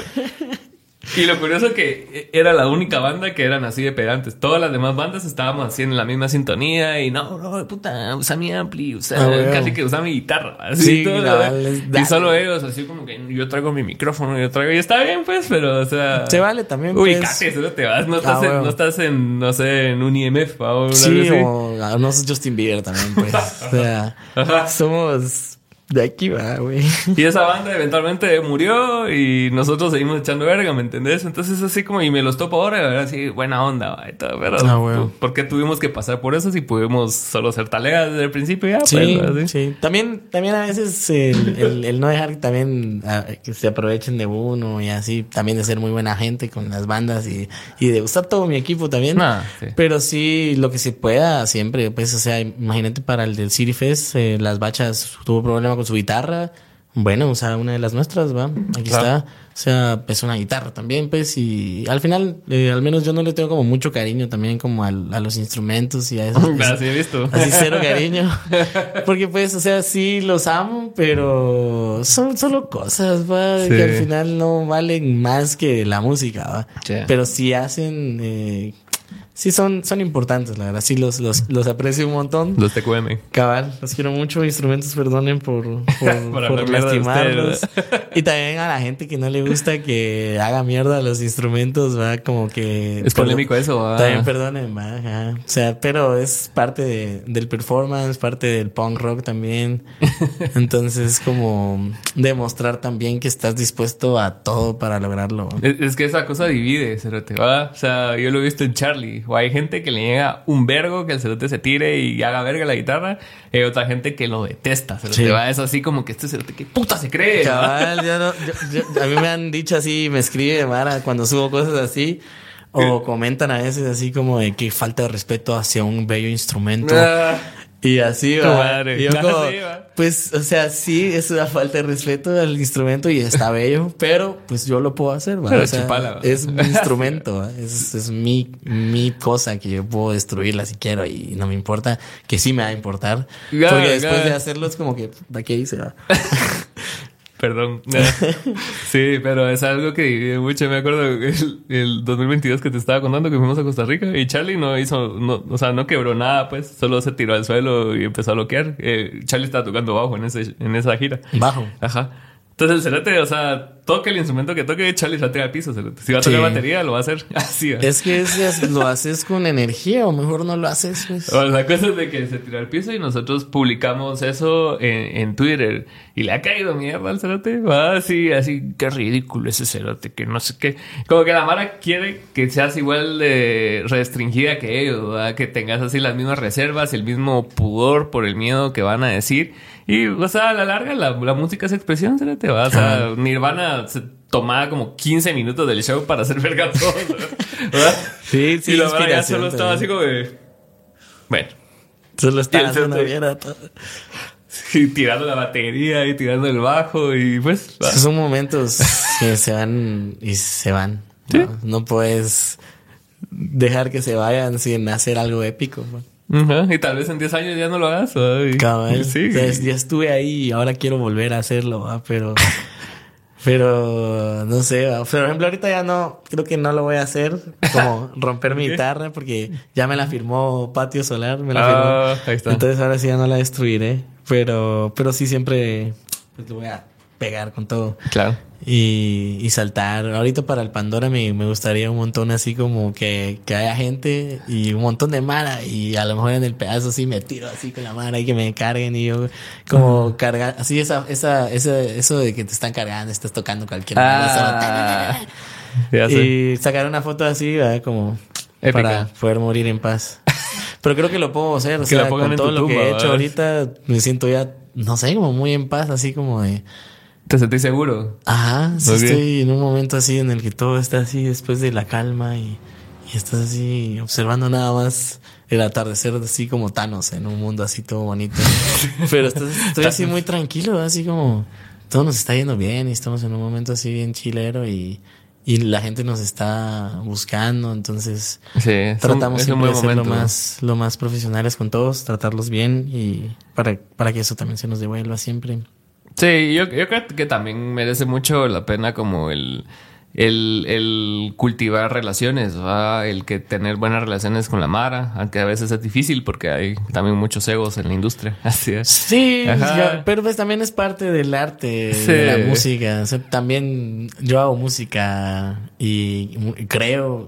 Y lo curioso es que era la única banda que eran así de pedantes. Todas las demás bandas estábamos así en la misma sintonía. Y no, no, puta, usa mi ampli. Usa, oh, bueno. Casi que usa mi guitarra. Así sí, todo, dale, dale. Y solo ellos, así como que yo traigo mi micrófono, yo traigo... Y está bien, pues, pero, o sea... Se vale también, pues. Ubicate, solo te vas. No estás, ah, en, bueno. no estás en, no sé, en un I M F, o sí, o no sos Justin Bieber también, pues. O sea, ajá. Somos... De aquí va, güey. Y esa banda eventualmente murió y nosotros seguimos echando verga, ¿me entendés? Entonces así como, y me los topo ahora, ¿verdad? Así, buena onda, va, y todo, pero ah, bueno. ¿por qué tuvimos que pasar por eso si pudimos solo ser talegas desde el principio ya? Sí, pues, sí. También, también a veces el, el, el no dejar que también a, que se aprovechen de uno y así, también de ser muy buena gente con las bandas y, y de usar todo mi equipo también. Ah, sí. Pero sí, lo que se pueda siempre, pues, o sea, imagínate para el del City Fest, eh, las bachas tuvo problemas con su guitarra, bueno, usa una de las nuestras, va, aquí claro. Está, o sea, pues una guitarra también, pues, y al final, eh, al menos yo no le tengo como mucho cariño también como al, a los instrumentos y a eso. Pues, así he visto. Así cero cariño, porque pues, o sea, sí los amo, pero son solo cosas, va, sí. Que al final no valen más que la música, va, sí. Pero sí hacen... Eh, sí, son, son importantes, la verdad. Sí, los, los, los aprecio un montón. Los T Q M. Cabal, los quiero mucho. Instrumentos, perdonen por, por, por lastimarlos. Y también a la gente que no le gusta que haga mierda los instrumentos, va, como que... Es polémico eso, va. También perdonen, va, ajá. O sea, pero es parte de, del performance, parte del punk rock también. Entonces, como demostrar también que estás dispuesto a todo para lograrlo. Es, es que esa cosa divide, cerote, va. O sea, yo lo he visto en Charlie. O hay gente que le llega un vergo que el cerote se tire y haga verga la guitarra. Y hay otra gente que lo detesta. Cerote, sí. Va, es así como que este cerote, ¿qué puta se cree? Cabal, yo no, yo, yo, a mí me han dicho así, me escribe Mara cuando subo cosas así. O comentan a veces así como de que falta de respeto hacia un bello instrumento. Ah. Y así, va. Y yo como, sí, va. Pues, o sea, sí, es una falta de respeto al instrumento y está bello, pero pues yo lo puedo hacer, va. O sea, chupala, es mi instrumento, va. Es, es mi, mi cosa que yo puedo destruirla si quiero y no me importa, que sí me va a importar. Yeah, porque después yeah. de hacerlo es como que, ¿para qué hice, va? Perdón. Sí, pero es algo que divide mucho. Me acuerdo el, el dos mil veintidós que te estaba contando que fuimos a Costa Rica y Charlie no hizo, no, o sea, no quebró nada, pues. Solo se tiró al suelo y empezó a bloquear. Eh, Charlie estaba tocando bajo en, ese, en esa gira. Bajo. Ajá. Entonces el cerote, o sea, toque el instrumento que toque, Charlie se tira al piso, cerote. Si va a tocar sí. batería, lo va a hacer así. ¿Va? Es que es, lo haces con energía o mejor no lo haces, pues. Bueno, la cosa es de que se tiró al piso y nosotros publicamos eso en, en Twitter. Y le ha caído mierda al cerote. Va así, así, qué ridículo ese cerote, que no sé qué. Como que la Mara quiere que seas igual de restringida que ellos, ¿verdad? Que tengas así las mismas reservas, el mismo pudor por el miedo que van a decir. Y, o sea, a la larga, la, la música es expresión, ¿sí? Te vas a Nirvana se tomaba como quince minutos del show para hacer verga todo, ¿verdad? Sí, sí. Y la verdad ya solo estaba así como de... Bueno. Solo estaba haciendo mierda todo. Y tirando la batería y tirando el bajo y pues... ¿va? Son momentos que se van y se van. ¿Sí? ¿No? No puedes dejar que se vayan sin hacer algo épico, ¿no? Uh-huh. Y tal vez en diez años ya no lo hagas. Cabal, sí. Entonces, ya estuve ahí y ahora quiero volver a hacerlo, ¿va? Pero pero no sé, ¿va? Por ejemplo, ahorita ya no, creo que no lo voy a hacer, como romper mi guitarra, porque ya me la firmó Patio Solar, me la ah, firmó. Ahí está. Entonces ahora sí ya no la destruiré, pero pero sí siempre pues lo voy a pegar con todo. Claro. Y, y saltar. Ahorita para el Pandora me, me gustaría un montón así como que, que haya gente y un montón de mara. Y a lo mejor en el pedazo sí me tiro así con la mara y que me carguen y yo como uh-huh. cargar. Así esa, esa, esa, eso de que te están cargando, estás tocando cualquier ah, cosa. Y sacar una foto así, ¿verdad? Como épica. Para poder morir en paz. Pero creo que lo puedo hacer. O que sea, con todo lo tumba, que he hecho ¿verdad? Ahorita me siento ya, no sé, como muy en paz, así como de... ¿Te sentís seguro? Ajá, sí okay. Estoy en un momento así en el que todo está así después de la calma y, y estás así observando nada más el atardecer así como Thanos en un mundo así todo bonito. Pero estás, estoy así muy tranquilo, así como todo nos está yendo bien y estamos en un momento así bien chilero y, y la gente nos está buscando, entonces sí, tratamos un, siempre de ser lo más, lo más profesionales con todos, tratarlos bien y para, para que eso también se nos devuelva siempre. Sí, yo, yo creo que también merece mucho la pena como el, el, el cultivar relaciones, ¿va? El que tener buenas relaciones con la mara, aunque a veces es difícil porque hay también muchos egos en la industria. Así es. Sí, yo, pero pues también es parte del arte, sí. De la música. O sea, también yo hago música y creo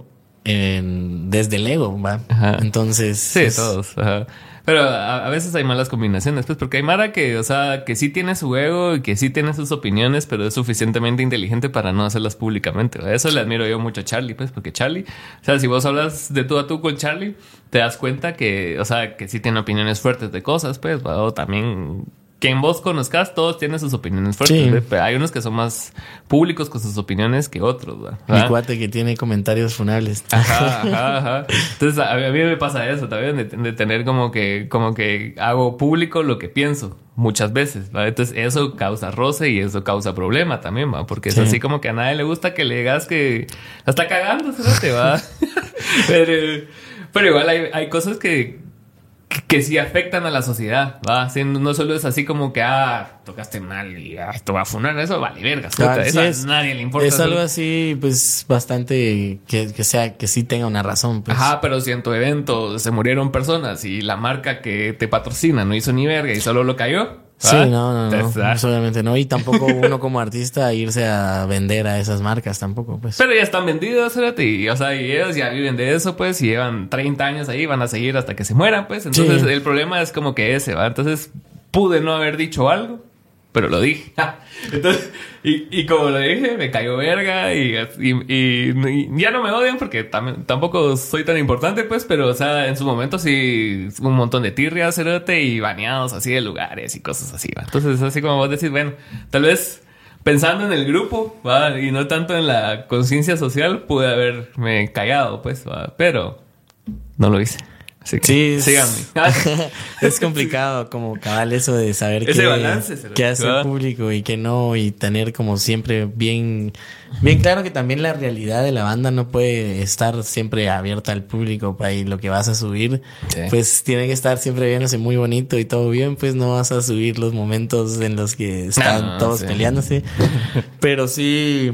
en, desde el ego, ¿va? Ajá. Entonces... Sí, es, todos, ajá. Pero a, a veces hay malas combinaciones, pues, porque hay mara que, o sea, que sí tiene su ego y que sí tiene sus opiniones, pero es suficientemente inteligente para no hacerlas públicamente. Eso le admiro yo mucho a Charlie, pues, porque Charlie, o sea, si vos hablas de tú a tú con Charlie, te das cuenta que, o sea, que sí tiene opiniones fuertes de cosas, pues, o también... Quien vos conozcas, todos tienen sus opiniones fuertes. Sí. Pero hay unos que son más públicos con sus opiniones que otros, ¿verdad? Mi cuate que tiene comentarios funables. Ajá, ajá, ajá. Entonces, a mí me pasa eso también, de, de tener como que, como que hago público lo que pienso muchas veces, ¿va? Entonces, eso causa roce y eso causa problema también, ¿va? Porque sí. Es así como que a nadie le gusta que le digas que la está cagando, ¿no? Te va. pero, pero igual hay, hay cosas que... que sí afectan a la sociedad, ¿va? Sí, no solo es así como que, ah, tocaste mal y ah, esto va a funar, eso vale vergas, puta, eso es, a nadie le importa. Es algo así, pues, bastante que, que sea, que sí tenga una razón, pues. Ajá, pero si en tu evento se murieron personas y la marca que te patrocina no hizo ni verga y solo lo cayó. Sí, ¿ah? no, no, no, pues, obviamente no. Y tampoco uno como artista irse a vender a esas marcas tampoco, pues. Pero ya están vendidos, fíjate, y, o sea, y ellos ya viven de eso, pues, y llevan treinta años ahí, van a seguir hasta que se mueran, pues. Entonces, sí. El problema es como que ese, ¿va? Entonces, pude no haber dicho algo, pero lo dije. Entonces, y, y como lo dije, me cayó verga y, y, y, y ya no me odian porque tam, tampoco soy tan importante, pues, pero, o sea, en su momento sí, un montón de tirrias, cerote, y baneados así de lugares y cosas así, ¿va? Entonces, así como vos decís, bueno, tal vez pensando en el grupo, ¿va? Y no tanto en la conciencia social, pude haberme callado, pues, ¿va? Pero no lo hice. Así que, sí, síganme. Es complicado como cabal eso de saber ese qué, balance, qué hace el público y qué no, y tener como siempre bien, bien claro que también la realidad de la banda no puede estar siempre abierta al público para y lo que vas a subir, sí. Pues tiene que estar siempre viéndose muy bonito y todo bien, pues no vas a subir los momentos en los que están no, todos sí. Peleándose, pero sí,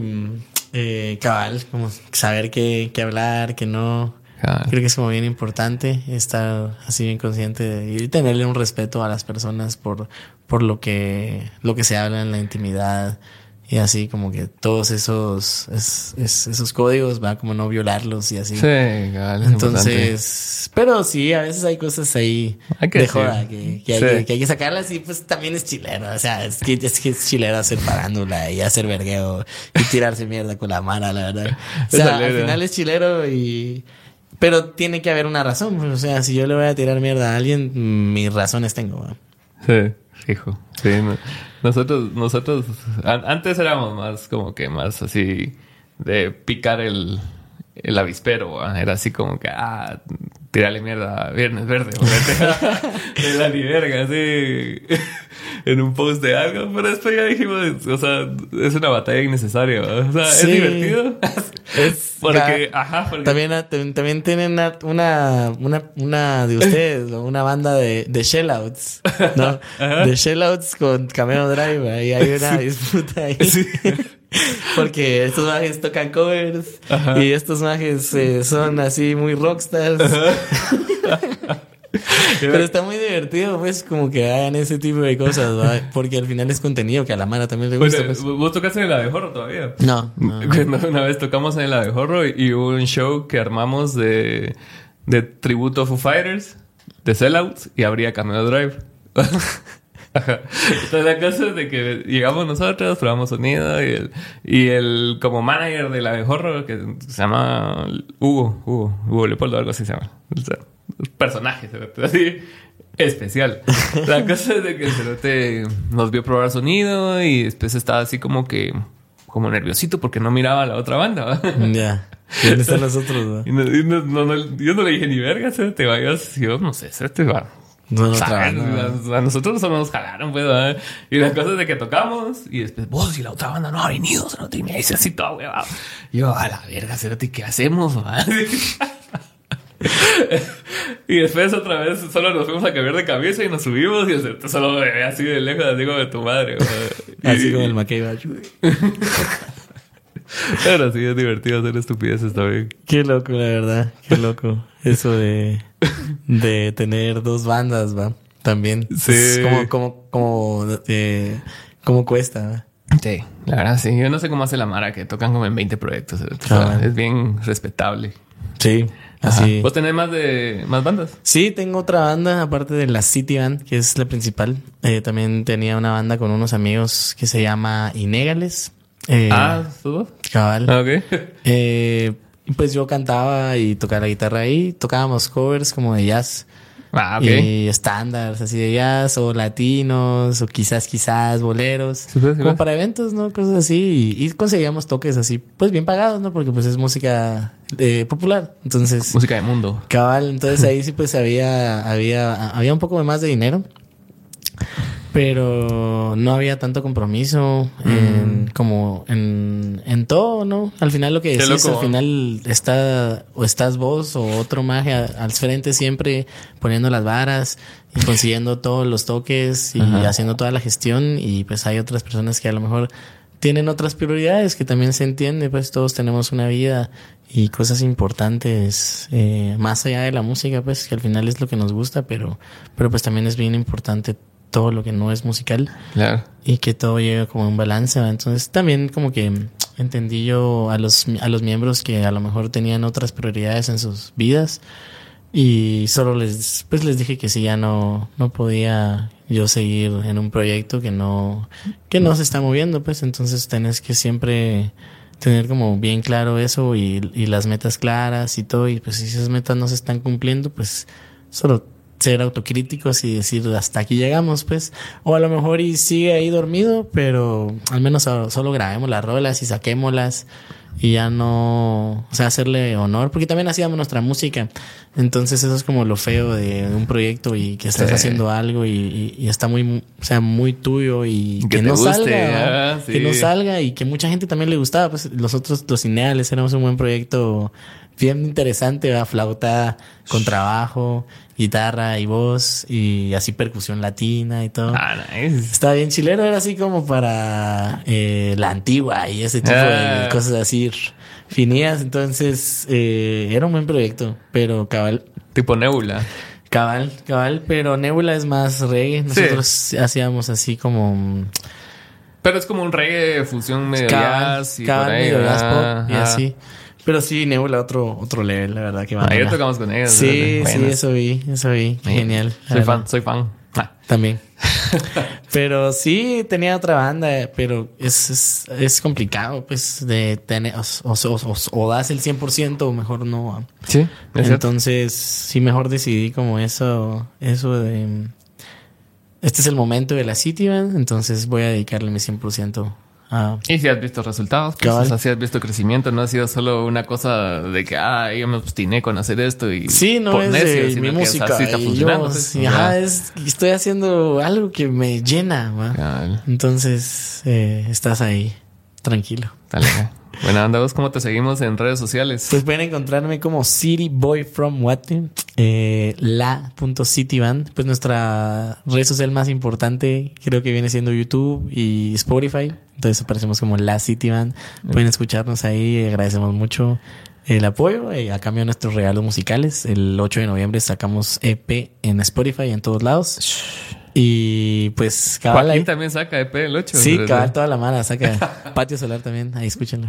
eh, cabal, como saber qué, qué hablar, qué no. Creo que es como bien importante estar así bien consciente de, y tenerle un respeto a las personas por, por lo que, lo que se habla en la intimidad y así como que todos esos, es, es, esos códigos va como no violarlos y así. Sí, cabal, es entonces, importante. Pero sí, a veces hay cosas ahí hay que de joda que, que, hay, sí. que, que hay que sacarlas y pues también es chilero, o sea, es que es, que es chilero hacer parándula y hacer vergueo y tirarse mierda con la mano, la verdad. O sea, al final es chilero y... Pero tiene que haber una razón. O sea, si yo le voy a tirar mierda a alguien, mis razones tengo, ¿no? Sí, hijo. Sí, no. Nosotros, nosotros an- antes éramos más como que más así de picar el, el avispero, ¿va? Era así como que, ah, tirarle mierda a Viernes Verde, de la ni verga, así, en un post de algo. Pero después ya dijimos, o sea, es una batalla innecesaria, ¿va? O sea, sí. Es divertido. Es porque, la, ajá, porque... También, también tienen una, una, una, una de ustedes, una banda de, de shellouts, ¿no? Ajá. De shellouts con Cameo Drive, y hay una disputa ahí. Sí. Porque estos majes tocan covers, ajá. Y estos majes eh, son así muy rockstars. Pero está muy divertido, pues, como que hagan ese tipo de cosas, ¿va? Porque al final es contenido que a la Mara también le gusta. Bueno, Pues. ¿Vos tocaste en el Abejorro todavía? No. no, no. Una vez tocamos en el Abejorro y hubo un show que armamos de, de tributo a Foo Fighters, de Sellouts, y habría Cameo Drive. Ajá. Entonces la cosa es de que llegamos nosotros, probamos sonido y el, y el como manager del Abejorro, que se llama Hugo, Hugo, Hugo Leopoldo, algo así se llama. O sea, personaje, así, especial. La cosa es de que el cerote nos vio probar sonido y después estaba así como que, como nerviosito porque no miraba a la otra banda, ¿va? Ya. ¿Dónde están los otros, va? Y no, y no, no, no, yo no le dije ni verga, cerote, vayas, yo no sé, cerote, va. No, no, ¿Saben? no. A, a nosotros solo nos jalaron, pues, ¿verdad? Y las cosas de que tocamos, y después, vos, y la otra banda no ha venido, cerote, y me dice así todo, huevado. Yo, a la verga, cerote, ¿qué hacemos, va? Y después otra vez solo nos fuimos a cambiar de cabeza y nos subimos y el cerote solo me ve así de lejos, así como de tu madre, ¿verdad? Así Y, como el McKay. Pero sí, es divertido hacer estupideces también. Qué loco, la verdad. Qué loco. Eso de, de tener dos bandas, va. También. Sí. Es como, como, como, eh, como cuesta, ¿va? Sí, la verdad, sí. Yo no sé cómo hace la Mara, que tocan como en veinte proyectos. O sea, Ah. es bien respetable. Sí. Ajá. Así. ¿Vos tenés más de más bandas? Sí, tengo otra banda, aparte de la City Band, que es la principal. Eh, también tenía una banda con unos amigos que se llama Inégales. Eh, ah, ¿tú? Cabal. Ah, ok. Eh, y pues yo cantaba y tocaba la guitarra ahí. Tocábamos covers como de jazz. Ah, ok. Y estándares así de jazz o latinos o quizás, quizás boleros. Sí, pues, sí, como pues. para eventos, ¿no? Cosas así. Y, y conseguíamos toques así, pues bien pagados, ¿no? Porque pues es música eh, popular. Entonces, Música de mundo. cabal. Entonces ahí sí pues había, había, había un poco de más de dinero. Pero no había tanto compromiso en, como en, en todo, ¿no? Al final lo que Qué decís, loco. al final está o estás vos o otro maje a- al frente siempre poniendo las varas y consiguiendo todos los toques y Ajá. haciendo toda la gestión, y pues hay otras personas que a lo mejor tienen otras prioridades que también se entiende, pues todos tenemos una vida y cosas importantes eh, más allá de la música, pues que al final es lo que nos gusta, pero, pero pues también es bien importante todo lo que no es musical Claro. y que todo lleve como un balance, ¿va? Entonces también como que entendí yo a los, a los miembros que a lo mejor tenían otras prioridades en sus vidas y solo les, pues les dije que si ya no, no podía yo seguir en un proyecto que no, que no se está moviendo, pues entonces tenés que siempre tener como bien claro eso y, y las metas claras y todo, y pues si esas metas no se están cumpliendo, pues solo ser autocríticos y decir hasta aquí llegamos, pues. O a lo mejor y sigue ahí dormido, pero al menos a- solo grabemos las rolas y saquémoslas y ya no, o sea, hacerle honor, porque también hacíamos nuestra música. Entonces eso es como lo feo de un proyecto y que estás Sí. haciendo haciendo algo y, y, y está muy, o sea, muy tuyo y Que que, te no guste, salga, ah, ¿no? sí. Que no salga y que mucha gente también le gustaba, pues nosotros los Ineales éramos un buen proyecto bien interesante, ¿verdad? Flauta con trabajo, guitarra y voz y así percusión latina y todo. Ah, nice. Estaba bien chilero, era así como para eh, la antigua y ese tipo Ah. de cosas así r- finías. Entonces, eh, era un buen proyecto, pero cabal, Tipo Nebula. cabal, cabal, pero Nebula es más reggae. Nosotros hacíamos así como mm, Pero es como un reggae fusión medio cabal, jazz y cabal, por ahí, medio jazz ¿verdad? pop y Ajá. así. Pero sí, Nebula otro otro level, la verdad que va. Ayer tocamos con ellos. Sí, ¿verdad? sí, Buenas. eso vi, eso vi. Qué Sí. genial. la Soy verdad. fan, soy fan. Ah. También. Pero sí tenía otra banda, pero es, es, es complicado, pues, de tener, o, o, o, o das el cien por ciento o mejor no. Sí, es cierto. Entonces, sí, mejor decidí como eso, eso de, este es el momento de la City Band, entonces voy a dedicarle mi cien por ciento a... Y si has visto resultados, pues, Cabal. o sea, si has visto crecimiento, no ha sido solo una cosa de que, ah, yo me obstiné con hacer esto y Sí, no por es necio, de sino mi que, o sea, música. sí está y funcionando. yo, pues, sí, o sea, ajá, es, estoy haciendo algo que me llena, ¿va? cabal. Entonces, eh, estás ahí, tranquilo. Dale. Bueno, anda, vos, ¿cómo te seguimos en redes sociales? Pues pueden encontrarme como City Boy from Watin, eh, la.cityband. Pues nuestra red social más importante creo que viene siendo YouTube y Spotify. Entonces aparecemos como La City Band. Pueden escucharnos ahí, agradecemos mucho. el apoyo eh, a cambio de nuestros regalos musicales. El ocho de noviembre sacamos E P en Spotify y en todos lados. Y pues cabal Joaquín ahí también saca E P el ocho. sí, pero- cabal toda la mano saca Patio Solar también, ahí escúchenlo.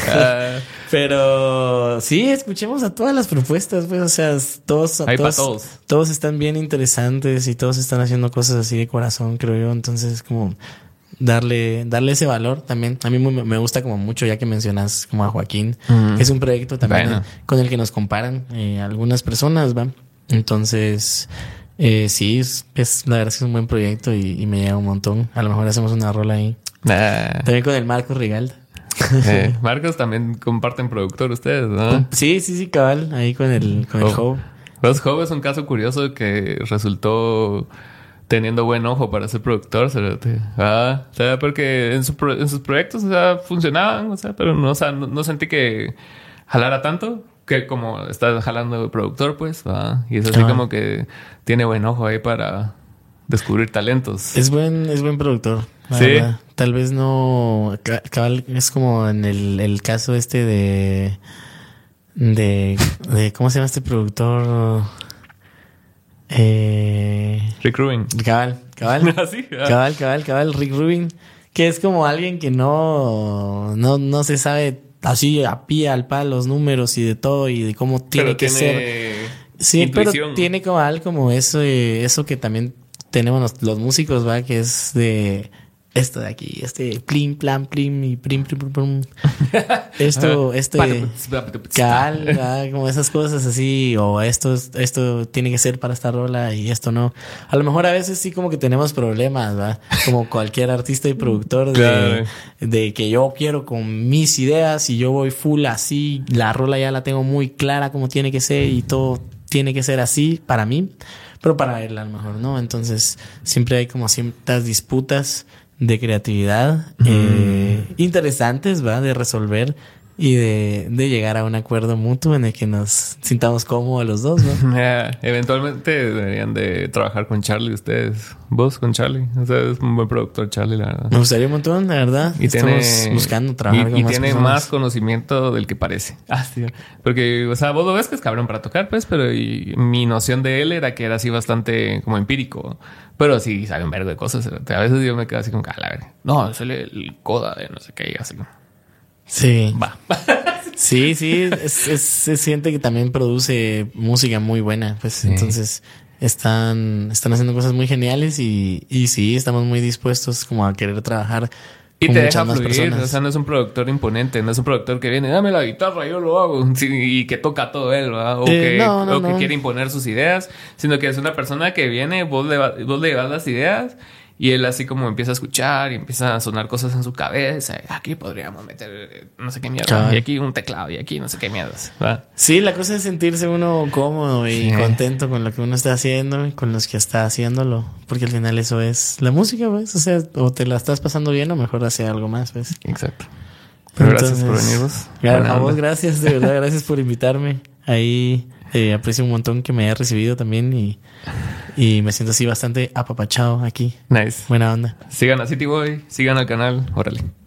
Pero sí, escuchemos a todas las propuestas, pues, o sea, todos, Hay todos, pa' todos. todos están bien interesantes y todos están haciendo cosas así de corazón, creo yo. Entonces, como darle, darle ese valor también. A mí me, me gusta como mucho, ya que mencionas como a Joaquín, Mm. que es un proyecto también Bueno. eh, con el que nos comparan eh, algunas personas, ¿va? Entonces, eh, sí, es, es- la verdad es que es un buen proyecto y, y me llega un montón. A lo mejor hacemos una rola ahí. Nah. También con el Marcos Rigalda. Eh, Marcos también comparten productor ustedes, ¿no? Sí, sí, sí, cabal, ahí con el, con el Oh. Joe. Los Howe es un caso curioso que resultó teniendo buen ojo para ser productor, cerote. Ah, o sea, porque en, su pro- en sus proyectos, o sea, funcionaban, o sea, pero no, o sea, no, no sentí que jalara tanto que como está jalando el productor, pues, ah, y es así Ah. como que tiene buen ojo ahí para descubrir talentos. Es buen, es buen productor. la Sí. verdad. Tal vez no. ca- Cabal, es como en el, el caso este de, de. de. ¿Cómo se llama este productor? Eh. Rick Rubin. Cabal, cabal. Así, ah. Cabal, cabal, cabal. Rick Rubin. Que es como alguien que no. No, no se sabe así a pie al palo los números y de todo y de cómo tiene Pero que tiene ser. Sí, intuición. pero tiene como algo como eso, eh, eso que también tenemos los, los músicos, ¿va? Que es de esto de aquí, este plim, plan, plim y plim, plim, plim, plim. Esto, este cal, ¿va? Como esas cosas así, o esto, es- esto tiene que ser para esta rola y esto no. A lo mejor a veces sí como que tenemos problemas, ¿va? Como cualquier artista y productor de, Claro. de que yo quiero con mis ideas y yo voy full así, la rola ya la tengo muy clara como tiene que ser y todo tiene que ser así para mí, pero para él a lo mejor no. Entonces siempre hay como ciertas disputas de creatividad eh, interesantes, ¿va? De resolver y de, de llegar a un acuerdo mutuo en el que nos sintamos cómodos los dos, ¿no? Yeah, eventualmente deberían de trabajar con Charlie ustedes. Vos con Charlie. O sea, es un buen productor Charlie, la verdad. Me gustaría un montón, la verdad. Y Estamos tiene, buscando trabajar y, con y más tiene personas. más conocimiento del que parece. Ah, sí. Porque, o sea, vos lo ves que es cabrón para tocar, pues, pero y, mi noción de él era que era así bastante como empírico. Pero sí sabe un vergo de cosas. A veces yo me quedo así como, a la verga. No, es el, el coda de no sé qué. Y así como, Sí. va. Sí, sí, es, es- se siente que también produce música muy buena, pues Sí. entonces están, están haciendo cosas muy geniales y, y sí, estamos muy dispuestos como a querer trabajar Y con te muchas deja más fluir, personas. o sea, no es un productor imponente, no es un productor que viene, dame la guitarra, yo lo hago, sí, y que toca todo él, ¿verdad? O, Eh, que, no, no, o que no. quiere imponer sus ideas, sino que es una persona que viene, vos le, va- vos le das las ideas y él así como empieza a escuchar y empieza a sonar cosas en su cabeza. Aquí podríamos meter eh, no sé qué mierda, Cabal. y aquí un teclado, y aquí no sé qué mierdas, ¿verdad? Sí, la cosa es sentirse uno cómodo y Sí. contento con lo que uno está haciendo y con los que está haciéndolo, porque al final eso es la música, pues, o sea, o te la estás pasando bien o mejor hacer algo más, pues. Exacto. Pero gracias por Entonces, venir vos. Claro, Buena a vos onda. gracias, de verdad, gracias por invitarme. Ahí eh, aprecio un montón que me hayas recibido también y, y me siento así bastante apapachado aquí. Nice. Buena onda. Sigan a City Boy, sigan al canal, órale.